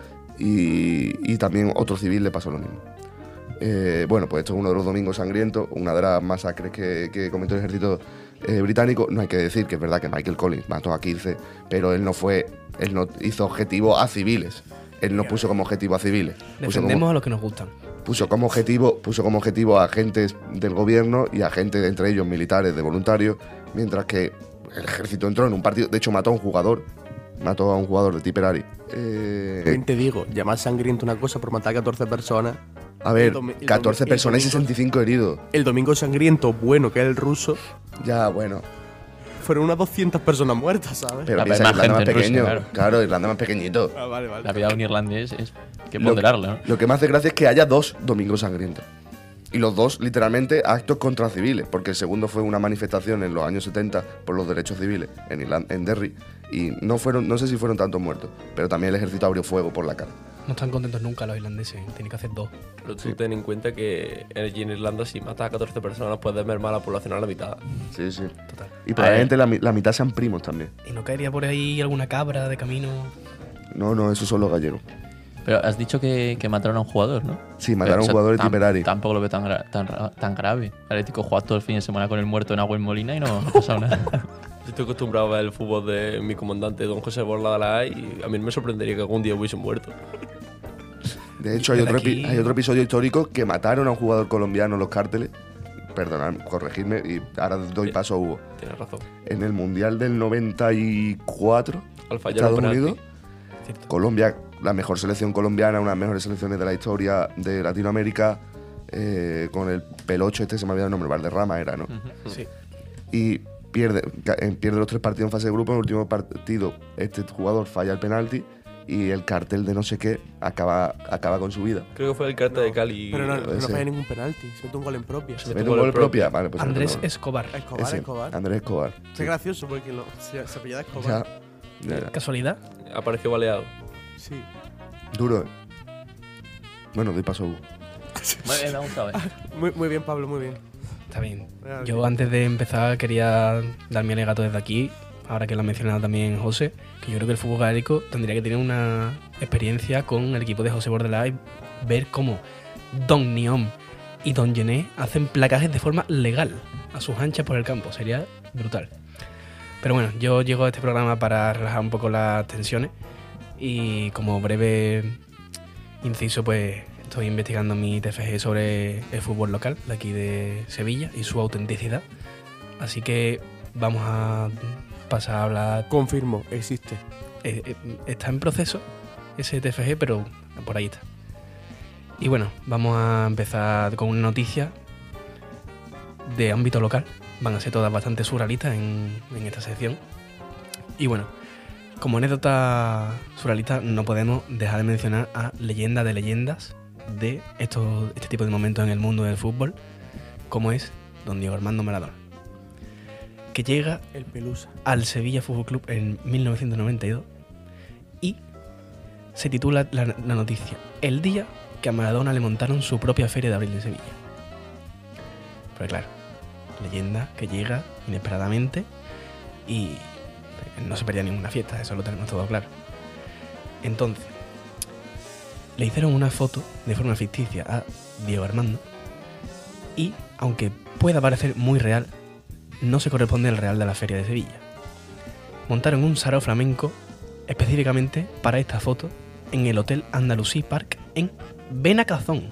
Y, y también otro civil le pasó lo mismo. Eh, bueno, pues esto es uno de los domingos sangrientos, una de las masacres que, que cometió el ejército eh, británico. No hay que decir que es verdad que Michael Collins mató a quince, pero él no fue, él no hizo objetivo a civiles. Él no puso como objetivo a civiles. Puso Defendemos como, a los que nos gustan. puso como objetivo, puso como objetivo a agentes del gobierno y a agentes, entre ellos militares, de voluntarios, mientras que el ejército entró en un partido. De hecho, mató a un jugador. Mató a un jugador de Tipperary. Eh, También te digo, llamar sangriento una cosa por matar a catorce personas. a ver, el domi- el catorce domi- el personas y domingo- sesenta y cinco heridos. El domingo sangriento bueno, que es el ruso, Ya, bueno. fueron unas doscientas personas muertas, ¿sabes? Pero La piensa más que Irlanda más gente en Rusia, pequeño. claro. Claro, Irlanda más pequeñito. Ah, vale, vale. La vida de un irlandés es que Lo- ponderarla, ¿no? Lo que me hace gracia es que haya dos domingos sangrientos. Y los dos, literalmente, actos contra civiles. Porque el segundo fue una manifestación en los años setenta por los derechos civiles en, Irlanda, en Derry. Y no fueron, no sé si fueron tantos muertos. Pero también el ejército abrió fuego por la cara. No están contentos nunca los irlandeses, tienen que hacer dos. Pero tú ten en cuenta que allí en Irlanda, si matas a catorce personas, puedes mermar a la población a la mitad. Sí, sí. Total. Y probablemente la, mi- la mitad sean primos también. ¿Y no caería por ahí alguna cabra de camino? No, no, esos son los gallegos. Pero has dicho que, que mataron a un jugador, ¿no? Sí, mataron a un O sea, jugador de tam- Tipperary. Tampoco lo veo tan, gra- tan, ra- tan grave. El Atlético juega todo el fin de semana con el muerto en agua en Molina y no, no ha pasado nada. Yo estoy acostumbrado a ver el fútbol de mi comandante, don José Borla de la A, y a mí no me sorprendería que algún día hubiese muerto. De hecho, hay Desde otro, epi- aquí- hay otro episodio histórico que mataron a un jugador colombiano en los cárteles. Perdonad, corregidme, y ahora doy Sí. paso a Hugo. Tienes razón. En el Mundial del noventa y cuatro, Al fallar el Estados penalti. Unidos, Cierto. Colombia, la mejor selección colombiana, una de las mejores selecciones de la historia de Latinoamérica, eh, con el pelocho este, se me olvidó el nombre, Valderrama era, ¿no? Sí. Y pierde, ca- eh, pierde los tres partidos en fase de grupo. En el último partido, este jugador falla el penalti y el cartel de no sé qué acaba, acaba con su vida. Creo que fue el carta de Cali. Pero no, no ese. falla ningún penalti, se mete un gol en propia. Se ¿Se mete mete un un gol gol propio. propia? Vale, pues Andrés no, no. Escobar. Escobar, Ese, Escobar. Andrés Escobar. Es sí. gracioso porque lo, se, se apellida Ya, Escobar. ya, ya. ¿Casualidad? Apareció baleado. Sí. Duro, ¿eh? Bueno, doy paso a Hugo. Muy bien, me ha gustado, ¿eh? Muy, muy bien, Pablo, muy bien. Está bien. Ah, Yo bien. antes de empezar quería dar mi alegato desde aquí, ahora que lo ha mencionado también José, que yo creo que el fútbol gaélico tendría que tener una experiencia con el equipo de José Bordelá y ver cómo Don Niom y Don Gené hacen placajes de forma legal a sus anchas por el campo. Sería brutal. Pero bueno, yo llego a este programa para relajar un poco las tensiones y como breve inciso, pues estoy investigando mi T F G sobre el fútbol local de aquí de Sevilla y su autenticidad. Así que vamos a pasar a hablar. Confirmo, existe. eh, eh, está en proceso ese T F G, pero por ahí está. Y bueno, vamos a empezar con una noticia de ámbito local. Van a ser todas bastante surrealistas en, en esta sección. Y bueno, como anécdota surrealista no podemos dejar de mencionar a leyenda de leyendas de estos, este tipo de momentos en el mundo del fútbol, como es don Diego Armando Maradona, que llega El Pelusa. al Sevilla Fútbol Club en mil novecientos noventa y dos y se titula la, la noticia El día que a Maradona le montaron su propia feria de abril en Sevilla. Pero claro, leyenda que llega inesperadamente y no se perdía ninguna fiesta, eso lo tenemos todo claro. Entonces, le hicieron una foto de forma ficticia a Diego Armando y, aunque pueda parecer muy real, no se corresponde al real de la feria de Sevilla. montaron un sarao flamenco específicamente para esta foto en el Hotel Andalusí Park en Benacazón.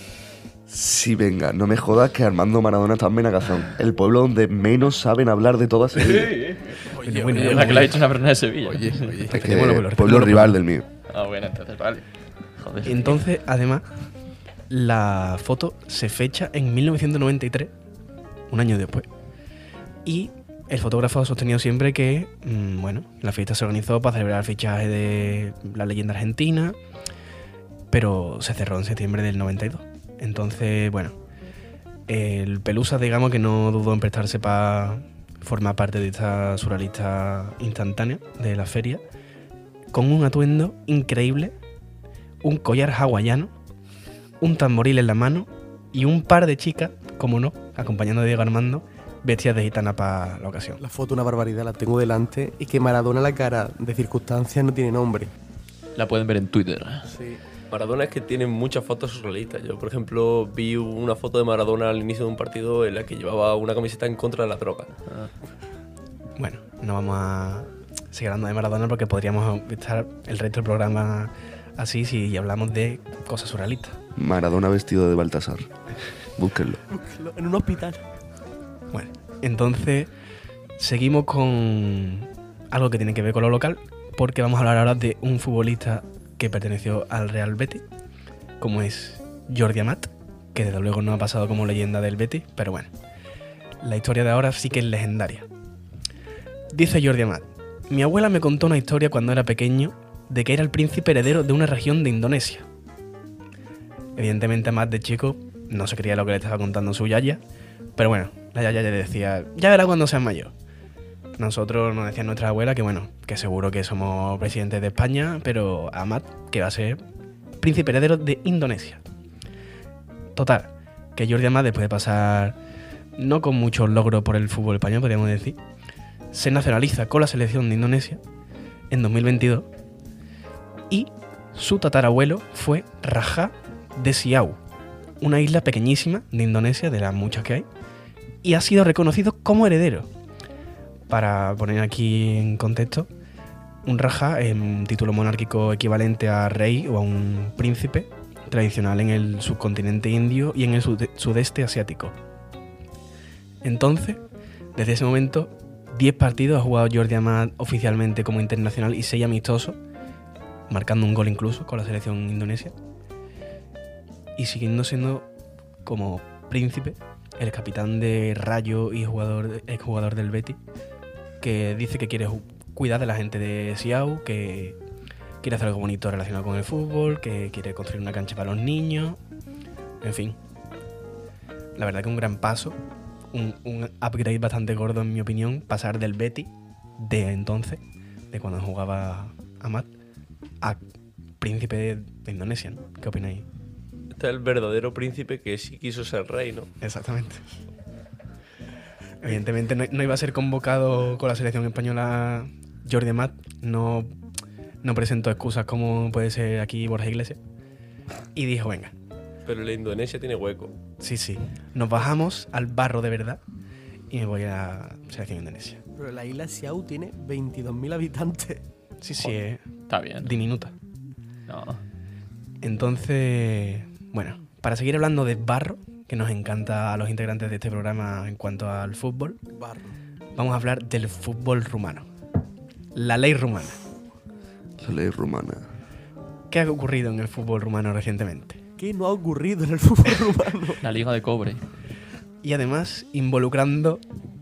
Sí, venga, no me jodas que Armando Maradona está en Benacazón, el pueblo donde menos saben hablar de toda Sevilla. Oye, bueno, La que le ha dicho una persona de Sevilla. Oye, oye. Es que Respetémoslo, pueblo respetémoslo. rival del mío. Ah, bueno, entonces vale. Joder. Entonces, además, la foto se fecha en mil novecientos noventa y tres, un año después. Y el fotógrafo ha sostenido siempre que, mmm, bueno, la fiesta se organizó para celebrar el fichaje de la leyenda argentina, pero se cerró en septiembre del noventa y dos. Entonces, bueno, el Pelusa, digamos que no dudó en prestarse para formar parte de esta surrealista instantánea de la feria, con un atuendo increíble, un collar hawaiano, un tamboril en la mano y un par de chicas, como no, acompañando a Diego Armando, vestidas de gitana para la ocasión. La foto, una barbaridad, la tengo delante. Y que Maradona, la cara de circunstancias, no tiene nombre. La pueden ver en Twitter. Sí. Maradona es que tiene muchas fotos surrealistas. Yo, por ejemplo, vi una foto de Maradona al inicio de un partido en la que llevaba una camiseta en contra de la droga. Bueno, no vamos a seguir hablando de Maradona porque podríamos estar el resto del programa así si hablamos de cosas surrealistas. Maradona vestido de Baltasar. Búsquenlo. En un hospital. Bueno, entonces seguimos con algo que tiene que ver con lo local, porque vamos a hablar ahora de un futbolista que perteneció al Real Betis, como es Jordi Amat, que desde luego no ha pasado como leyenda del Betis, pero bueno, la historia de ahora sí que es legendaria. Dice Jordi Amat: mi abuela me contó una historia cuando era pequeño de que era el príncipe heredero de una región de Indonesia. Evidentemente Amat de chico no se creía lo que le estaba contando su yaya, pero bueno, la yaya le decía, ya verá cuando seas mayor. Nosotros nos decían nuestra abuela que bueno, que seguro que somos presidentes de España, pero Amat que va a ser príncipe heredero de Indonesia. Total, que Jordi Amat, después de pasar no con muchos logros por el fútbol español, podríamos decir, se nacionaliza con la selección de Indonesia en dos mil veintidós y su tatarabuelo fue Raja de Siau, una isla pequeñísima de Indonesia, de las muchas que hay, y ha sido reconocido como heredero. Para poner aquí en contexto, un Raja es un título monárquico equivalente a rey o a un príncipe tradicional en el subcontinente indio y en el sud- sudeste asiático. Entonces, desde ese momento, diez partidos ha jugado Jordi Amat oficialmente como internacional y seis amistosos, marcando un gol incluso con la selección indonesia. Y siguiendo siendo como príncipe, el capitán de Rayo y jugador, exjugador del Betis, que dice que quiere ju- cuidar de la gente de Siau, que quiere hacer algo bonito relacionado con el fútbol, que quiere construir una cancha para los niños, en fin. La verdad que un gran paso, un, un upgrade bastante gordo en mi opinión, pasar del Betis de entonces, de cuando jugaba Amat, a príncipe de, de Indonesia, ¿no? ¿Qué opináis? Este es el verdadero príncipe que sí quiso ser rey, ¿no? Exactamente. Evidentemente no, no iba a ser convocado con la selección española Jordi Amat, no, no presentó excusas como puede ser aquí Borja Iglesias, y dijo, venga, Pero la Indonesia tiene hueco. sí, sí, nos bajamos al barro de verdad y me voy a la selección indonesia. Pero la isla Siau tiene veintidós mil habitantes. Sí, sí, es Está bien. diminuta. No. Entonces, bueno, para seguir hablando de barro, que nos encanta a los integrantes de este programa en cuanto al fútbol, Barro. vamos a hablar del fútbol rumano. La ley rumana. La ley rumana. ¿Qué ha ocurrido en el fútbol rumano recientemente? ¿Qué no ha ocurrido en el fútbol rumano? La liga de cobre. Y además involucrando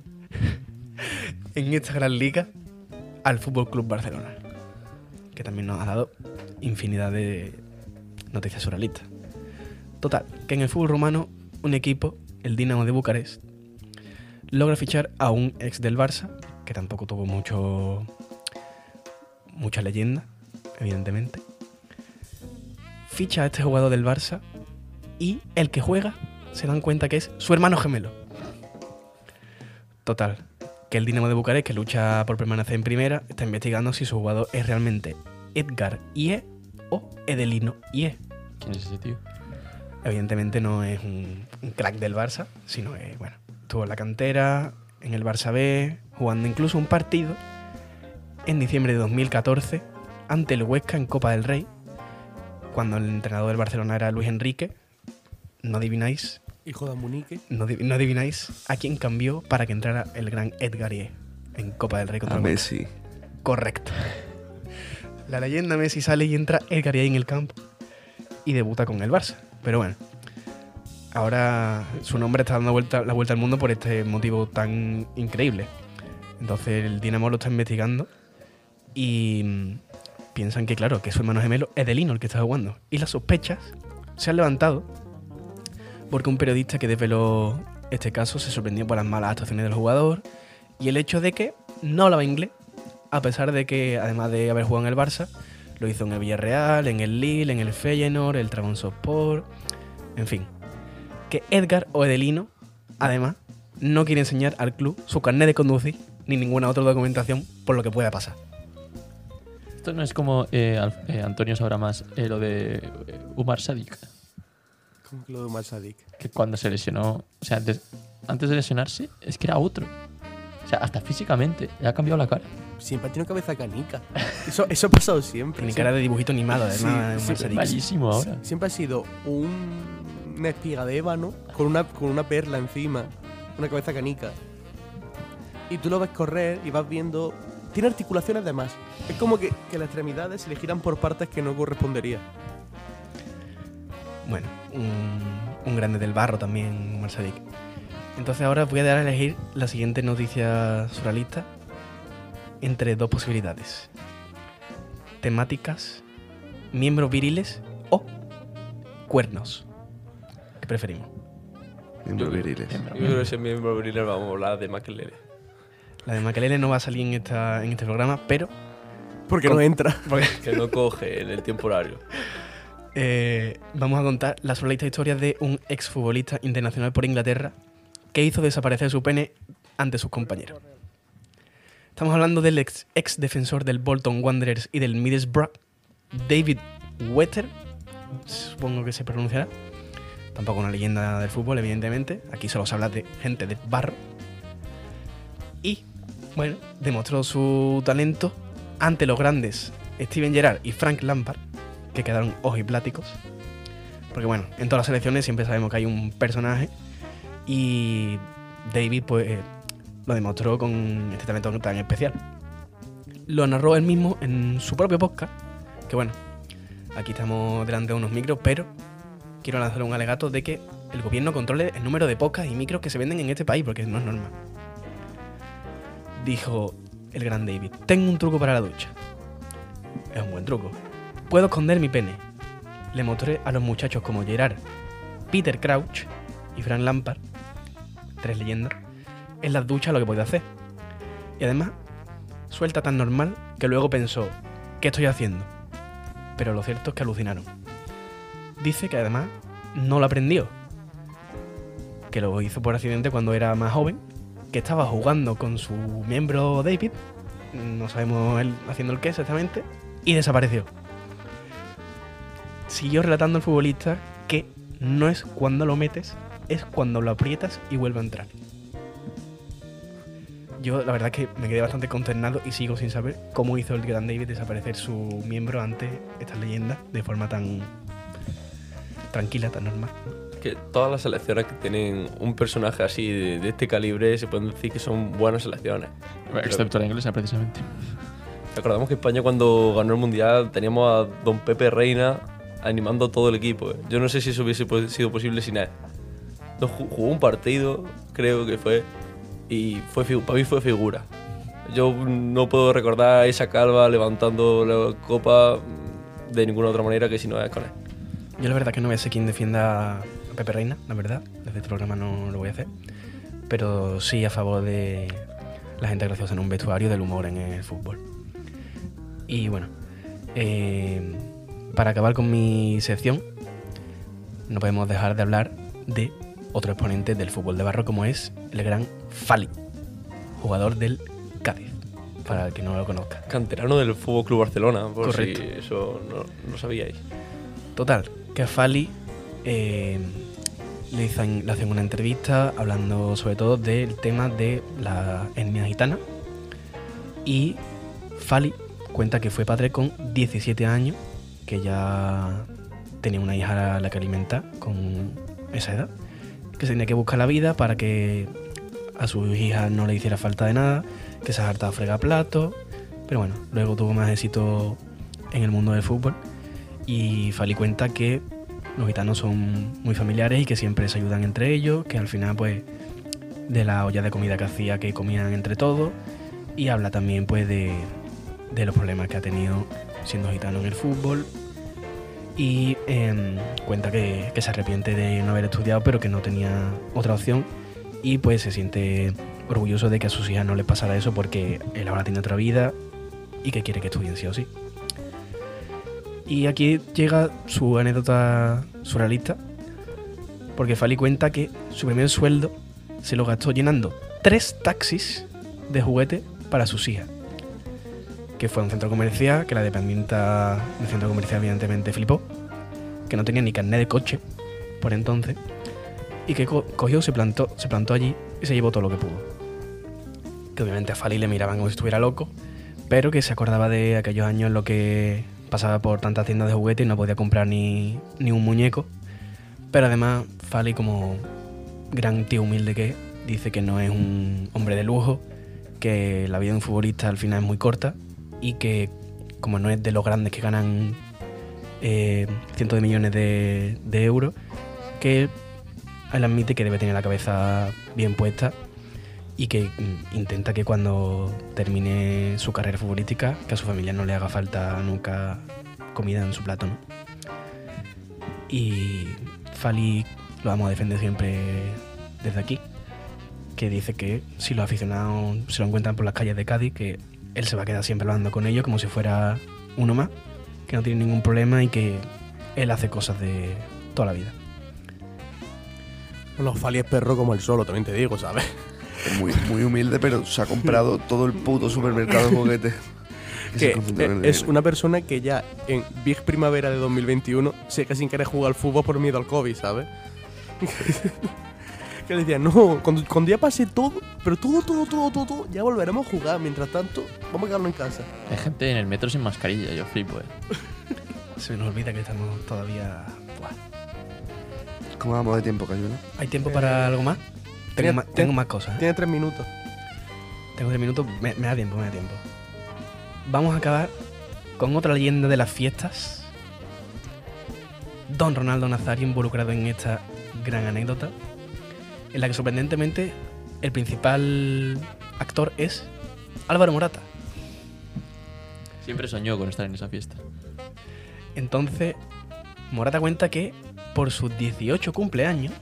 en esta gran liga al Fútbol Club Barcelona, que también nos ha dado infinidad de noticias surrealistas. Total, que en el fútbol rumano un equipo, el Dinamo de Bucarest, logra fichar a un ex del Barça, que tampoco tuvo mucho mucha leyenda, evidentemente. Ficha a este jugador del Barça y el que juega se dan cuenta que es su hermano gemelo. Total, que el Dinamo de Bucarest, que lucha por permanecer en primera, está investigando si su jugador es realmente Edgar Ie o Edelino Ie. ¿Quién es ese tío? Evidentemente no es un, un crack del Barça, sino que, bueno, estuvo en la cantera, en el Barça B, jugando incluso un partido en diciembre de dos mil catorce ante el Huesca en Copa del Rey, cuando el entrenador del Barcelona era Luis Enrique. No adivináis, Hijo de Amunique. no, di- no adivináis a quién cambió para que entrara el gran Edgarie en Copa del Rey contra A el Huesca. Messi. Correcto. La leyenda Messi sale y entra Edgarie en el campo y debuta con el Barça. Pero bueno, ahora su nombre está dando vuelta, la vuelta al mundo por este motivo tan increíble. Entonces el Dinamo lo está investigando y mm, piensan que, claro, que su hermano gemelo es Edelino el que está jugando. Y las sospechas se han levantado porque un periodista que desveló este caso se sorprendió por las malas actuaciones del jugador y el hecho de que no hablaba inglés, a pesar de que, además de haber jugado en el Barça, lo hizo en el Villarreal, en el Lille, en el Feyenoord, el Trabzonspor, en fin. Que Edgar o Edelino, además, no quiere enseñar al club su carnet de conducir ni ninguna otra documentación por lo que pueda pasar. Esto no es como eh, Alf- eh, Antonio sabrá más eh, lo de eh, Umar Sadik, Como que lo de Umar Sadik. que cuando se lesionó, o sea, antes, antes de lesionarse, es que era otro. O sea, hasta físicamente, le ha cambiado la cara. Siempre ha tenido cabeza canica. Eso, eso ha pasado siempre. Ni cara de dibujito animado, además, Sí, de Umar sí, Sadik. Malísimo ahora. Siempre ha sido un, una espiga de ébano con una, con una perla encima, una cabeza canica. Y tú lo ves correr y vas viendo... Tiene articulaciones de más. Es como que, que las extremidades se le giran por partes que no correspondería. Bueno, un, un grande del barro también, Umar Sadik. Entonces ahora voy a dar a elegir la siguiente noticia surrealista entre dos posibilidades. Temáticas, miembros viriles o cuernos. ¿Qué preferimos? Miembros Yo- viriles. Yo creo que ese miembro viril vamos a hablar de Makelele. La de Makelele no va a salir en, esta, en este programa, pero Porque Con- no entra. porque, Que no coge en el tiempo horario. eh, vamos a contar la surrealista historia de un exfutbolista internacional por Inglaterra que hizo desaparecer su pene ante sus compañeros. Estamos hablando del ex, ex defensor del Bolton Wanderers y del Middlesbrough, David Wetter, supongo que se pronunciará. Tampoco una leyenda del fútbol, evidentemente. Aquí solo se habla de gente de barro. Y, bueno, demostró su talento ante los grandes Steven Gerrard y Frank Lampard, que quedaron ojipláticos. Porque, bueno, en todas las selecciones siempre sabemos que hay un personaje. Y David, pues, eh, lo demostró con este talento tan especial. Lo narró él mismo en su propio podcast. Que, bueno, aquí estamos delante de unos micros, pero quiero lanzar un alegato de que el gobierno controle el número de podcasts y micros que se venden en este país, porque no es normal. Dijo el gran David: tengo un truco para la ducha. Es un buen truco. Puedo esconder mi pene. Le mostré a los muchachos como Gerard, Peter Crouch y Frank Lampard, tres leyendas, en las duchas lo que podía hacer. Y además, suelta tan normal que luego pensó: ¿qué estoy haciendo? Pero lo cierto es que alucinaron. Dice que además no lo aprendió, que lo hizo por accidente cuando era más joven, que estaba jugando con su miembro David, no sabemos él haciendo el qué exactamente, y desapareció. Siguió relatando el futbolista que no es cuando lo metes, es cuando lo aprietas y vuelve a entrar. Yo la verdad es que me quedé bastante consternado y sigo sin saber cómo hizo el gran David desaparecer su miembro ante estas leyendas de forma tan tranquila, tan normal. Que todas las selecciones que tienen un personaje así de, de este calibre se pueden decir que son buenas selecciones. Excepto la inglesa, precisamente. Recordamos que España, cuando ganó el Mundial, teníamos a don Pepe Reina animando todo el equipo. Yo no sé si eso hubiese po- sido posible sin él. No, ju- jugó un partido, creo que fue, y fue figu- para mí fue figura. Yo no puedo recordar esa calva levantando la copa de ninguna otra manera que si no es con él. Yo la verdad que no voy a ser quien defienda a Pepe Reina, la verdad. Desde este programa no lo voy a hacer. Pero sí a favor de la gente graciosa en un vestuario, del humor en el fútbol. Y bueno, eh, para acabar con mi sección, no podemos dejar de hablar de otro exponente del fútbol de barro, como es el gran Fali, jugador del Cádiz, para el que no lo conozca. Canterano del Fútbol Club Barcelona, por Correcto. si eso no no sabíais. Total, que a Fali eh, le, hacen, le hacen una entrevista hablando sobre todo del tema de la etnia gitana y Fali cuenta que fue padre con diecisiete años, que ya tenía una hija a la que alimentar con esa edad, que se tenía que buscar la vida para que a sus hijas no le hiciera falta de nada, que se hartaba a fregar platos, pero bueno, luego tuvo más éxito en el mundo del fútbol. Y Fali cuenta que los gitanos son muy familiares y que siempre se ayudan entre ellos, que al final pues de la olla de comida que hacía, que comían entre todos, y habla también pues de, de los problemas que ha tenido siendo gitano en el fútbol, y eh, cuenta que, que se arrepiente de no haber estudiado, pero que no tenía otra opción, y pues se siente orgulloso de que a sus hijas no les pasara eso, porque él ahora tiene otra vida y que quiere que estudien sí o sí. Y aquí llega su anécdota surrealista, porque Fali cuenta que su primer sueldo se lo gastó llenando tres taxis de juguete para sus hijas, que fue a un centro comercial, que la dependienta del centro comercial evidentemente flipó, que no tenía ni carnet de coche por entonces, y que co cogió, se plantó, se plantó allí y se llevó todo lo que pudo. Que obviamente a Fali le miraban como si estuviera loco, pero que se acordaba de aquellos años en los que pasaba por tantas tiendas de juguetes y no podía comprar ni, ni un muñeco. Pero además Fali, como gran tío humilde que es, dice que no es un hombre de lujo, que la vida de un futbolista al final es muy corta y que como no es de los grandes que ganan eh, cientos de millones de, de euros, que él admite que debe tener la cabeza bien puesta y que mm, intenta que cuando termine su carrera futbolística, que a su familia no le haga falta nunca comida en su plato, ¿no? Y Fali lo vamos a defender siempre desde aquí, que dice que si los aficionados se lo encuentran por las calles de Cádiz, que él se va a quedar siempre hablando con ellos como si fuera uno más, que no tiene ningún problema y que él hace cosas de toda la vida. Bueno, Fali es perro como el solo, también te digo, ¿sabes? Es muy, muy humilde, pero se ha comprado todo el puto supermercado de juguetes. Que eh, es una persona que ya en Big Primavera de dos mil veintiuno se que sin querer jugar al fútbol por miedo al COVID, ¿sabes? Que decía, no, cuando, cuando ya pase todo, pero todo, todo, todo, todo, todo, ya volveremos a jugar. Mientras tanto, vamos a quedarnos en casa. Hay gente en el metro sin mascarilla, yo flipo, eh. Se nos olvida que estamos todavía... Buah. ¿Cómo vamos de tiempo, Cayuno? ¿Hay tiempo para algo más? Tengo, Tiene- más, tiene- tengo más cosas, ¿eh? Tiene tres minutos. Tengo tres minutos, me, me da tiempo, me da tiempo. Vamos a acabar con otra leyenda de las fiestas. Don Ronaldo Nazario involucrado en esta gran anécdota, en la que sorprendentemente el principal actor es Álvaro Morata. Siempre soñó con estar en esa fiesta. Entonces, Morata cuenta que por sus dieciocho cumpleaños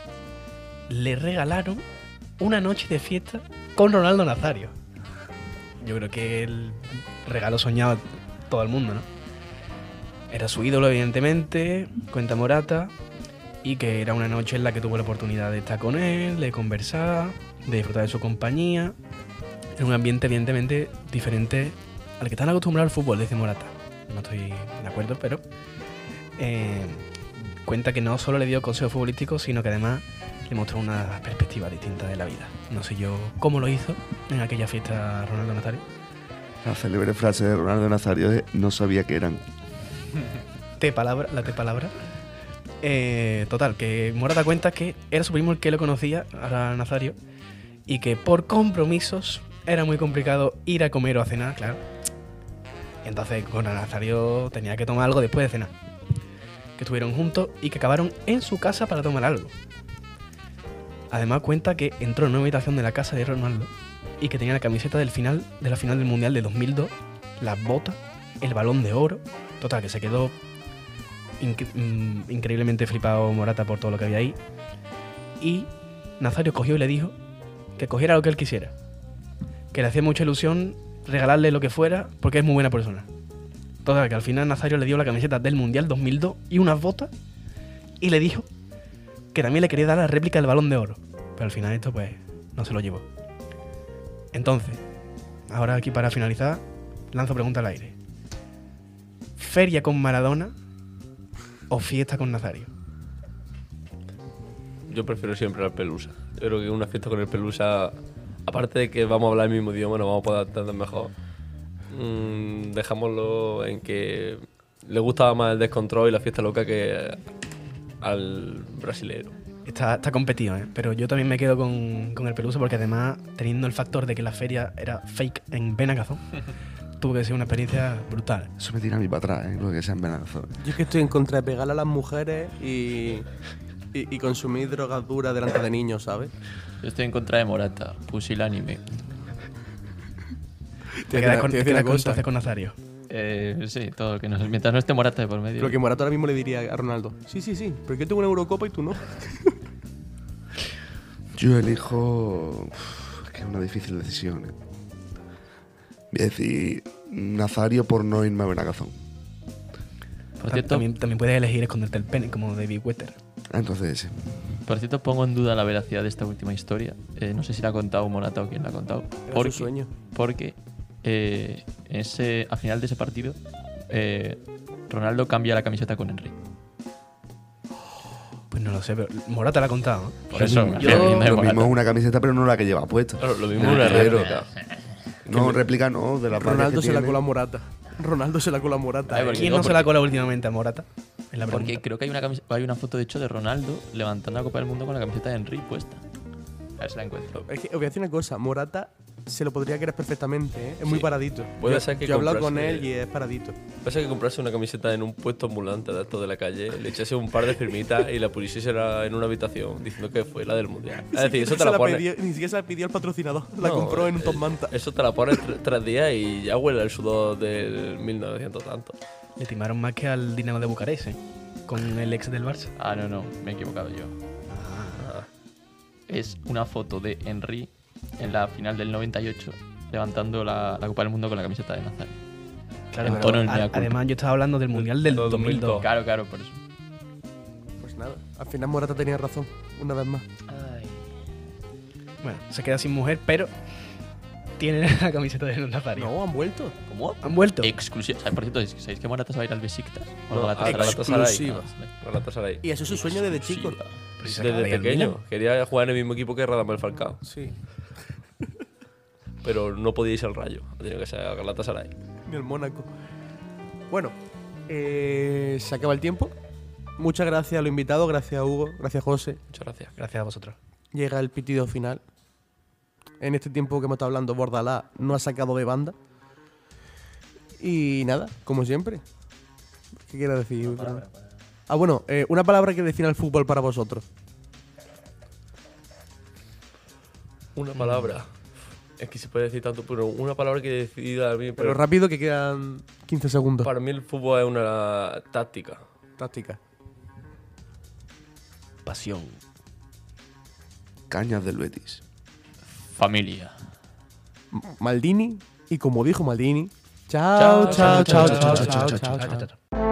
le regalaron una noche de fiesta con Ronaldo Nazario. Yo creo que el regalo soñado todo el mundo, ¿no? Era su ídolo, evidentemente, cuenta Morata, y que era una noche en la que tuvo la oportunidad de estar con él, de conversar, de disfrutar de su compañía, en un ambiente evidentemente diferente al que están acostumbrados al fútbol, dice Morata. No estoy de acuerdo, pero eh, cuenta que no solo le dio consejos futbolísticos, sino que además le mostró una perspectiva distinta de la vida. No sé yo cómo lo hizo en aquella fiesta Ronaldo Nazario. La célebre frase de Ronaldo Nazario es: no sabía que eran. T palabra, la T palabra. Eh, total, que Morata cuenta que era su primo el que lo conocía, a Nazario, y que por compromisos era muy complicado ir a comer o a cenar, claro. Entonces con Nazario tenía que tomar algo después de cenar. Que estuvieron juntos y que acabaron en su casa para tomar algo. Además cuenta que entró en una habitación de la casa de Ronaldo y que tenía la camiseta del final de la final del Mundial de dos mil dos, las botas, el balón de oro. Total, que se quedó incre mm, increíblemente flipado Morata por todo lo que había ahí. Y Nazario cogió y le dijo que cogiera lo que él quisiera. Que le hacía mucha ilusión regalarle lo que fuera porque es muy buena persona. Total, que al final Nazario le dio la camiseta del Mundial dos mil dos y unas botas y le dijo que también le quería dar la réplica del balón de oro. Pero al final esto pues no se lo llevó. Entonces, ahora aquí para finalizar, lanzo pregunta al aire. ¿Feria con Maradona o fiesta con Nazario? Yo prefiero siempre al Pelusa. Yo creo que una fiesta con el Pelusa, aparte de que vamos a hablar el mismo idioma, nos vamos a poder entender mejor. mm, dejámoslo en que le gustaba más el descontrol y la fiesta loca que al brasilero. Está, está competido, ¿eh? Pero yo también me quedo con, con el Peluso porque además, teniendo el factor de que la feria era fake en Benagazón, tuvo que ser una experiencia brutal. Eso me tira a mí para atrás, ¿eh? Lo que sea en Benazo. Yo es que estoy en contra de pegarle a las mujeres y, y, y consumir drogas duras delante de niños, ¿sabes? Yo estoy en contra de Morata, pusilánime. Te quedas con, te te voy a decir quedas una con, cosa. entonces con Nazario. Eh, sí, todo lo que no, mientras no esté Morata de por medio. Lo que Morata ahora mismo le diría a Ronaldo. Sí, sí, sí, pero yo tengo una Eurocopa y tú no. Yo elijo... Uf, es que es una difícil decisión, ¿eh? Voy a decir Nazario por no irme a Benagazón. Por Ta- cierto, También, también puedes elegir esconderte el pene, como David Wetter. Entonces ese. por cierto, pongo en duda la veracidad de esta última historia. Eh, no sé si la ha contado Morata o quién la ha contado. Era Porque, su sueño. porque eh, ese, al final de ese partido, eh, Ronaldo cambia la camiseta con Henry. Pues no lo sé, pero Morata la ha contado, ¿no? Por eso, Yo- me refiero a lo Morata. mismo es una camiseta, pero no la que lleva puesta. Claro, lo mismo Ah, una pero- réplica. No, réplica no, de la Ronaldo se la cola a Morata. Ronaldo se la cola a Morata. Ay, ¿eh? porque- ¿Quién no, no se porque- la cola últimamente a Morata? Es la Porque pregunta. creo que hay una, camis- hay una foto, de hecho, de Ronaldo levantando la Copa del Mundo con la camiseta de Henry puesta. A ver si la encuentro. Es que os voy a decir una cosa, Morata se lo podría querer perfectamente, ¿eh? Es muy Sí. paradito. Puede yo, ser que yo he hablado con comprarse- él y es paradito. Pasa que comprarse una camiseta en un puesto ambulante de estos de la calle, le echase un par de firmitas y la pusiese en una habitación diciendo que fue la del mundial. Es decir, eso te Se la la pone. pidió- ni siquiera se la pidió al patrocinador, la No, compró en un eh, top manta. Eso te la pones tre- tres días y ya huele el sudor del mil novecientos tanto. Le timaron más que al Dinamo de Bucarest, ¿eh? Con el ex del Barça. Ah, no, no, me he equivocado yo. Ah, Es una foto de Henry en la final del noventa y ocho levantando la, la Copa del Mundo con la camiseta de Nazario. Claro, En pero tono del a- mea culpa. además yo estaba hablando del Mundial del Del dos mil dos. Claro, claro, por eso. Pues nada, al final Morata tenía razón, una vez más. Bueno, se queda sin mujer, pero tiene la camiseta de Nazario. No, han vuelto. ¿Cómo? ¿Han vuelto? Exclusiva. ¿Sabes, por cierto, ¿sabéis que Morata se va a ir al Besiktas? O No, al al Galatasaray. Galatasaray. Exclusiva. Galatasaray. Y eso es su sueño desde chico. Exclusiva. Pero si se acaba de Desde ir al pequeño. Milan. Quería jugar en el mismo equipo que Radamel Falcao. Sí, Pero no podía irse al Rayo. Tenía que ser a Galatasaray. ni el Mónaco. Bueno, eh, se acaba el tiempo. Muchas gracias a los invitados, gracias a Hugo, gracias a José. Muchas gracias. Gracias a vosotros. Llega el pitido final. En este tiempo que hemos estado hablando, Bordalás no ha sacado de banda. Y nada, como siempre. ¿Qué quiere decir? Ah, bueno, eh, una palabra que defina el fútbol para vosotros. Una palabra. Es que se puede decir tanto, pero una palabra que decida a mí. Pero Pero rápido, que quedan quince segundos. para mí el fútbol es una táctica. Táctica. Pasión. Cañas del Betis. Familia. M- Maldini. Y como dijo Maldini, chao, chao, chao, chao, chao, chao, chao, chao. chao, chao.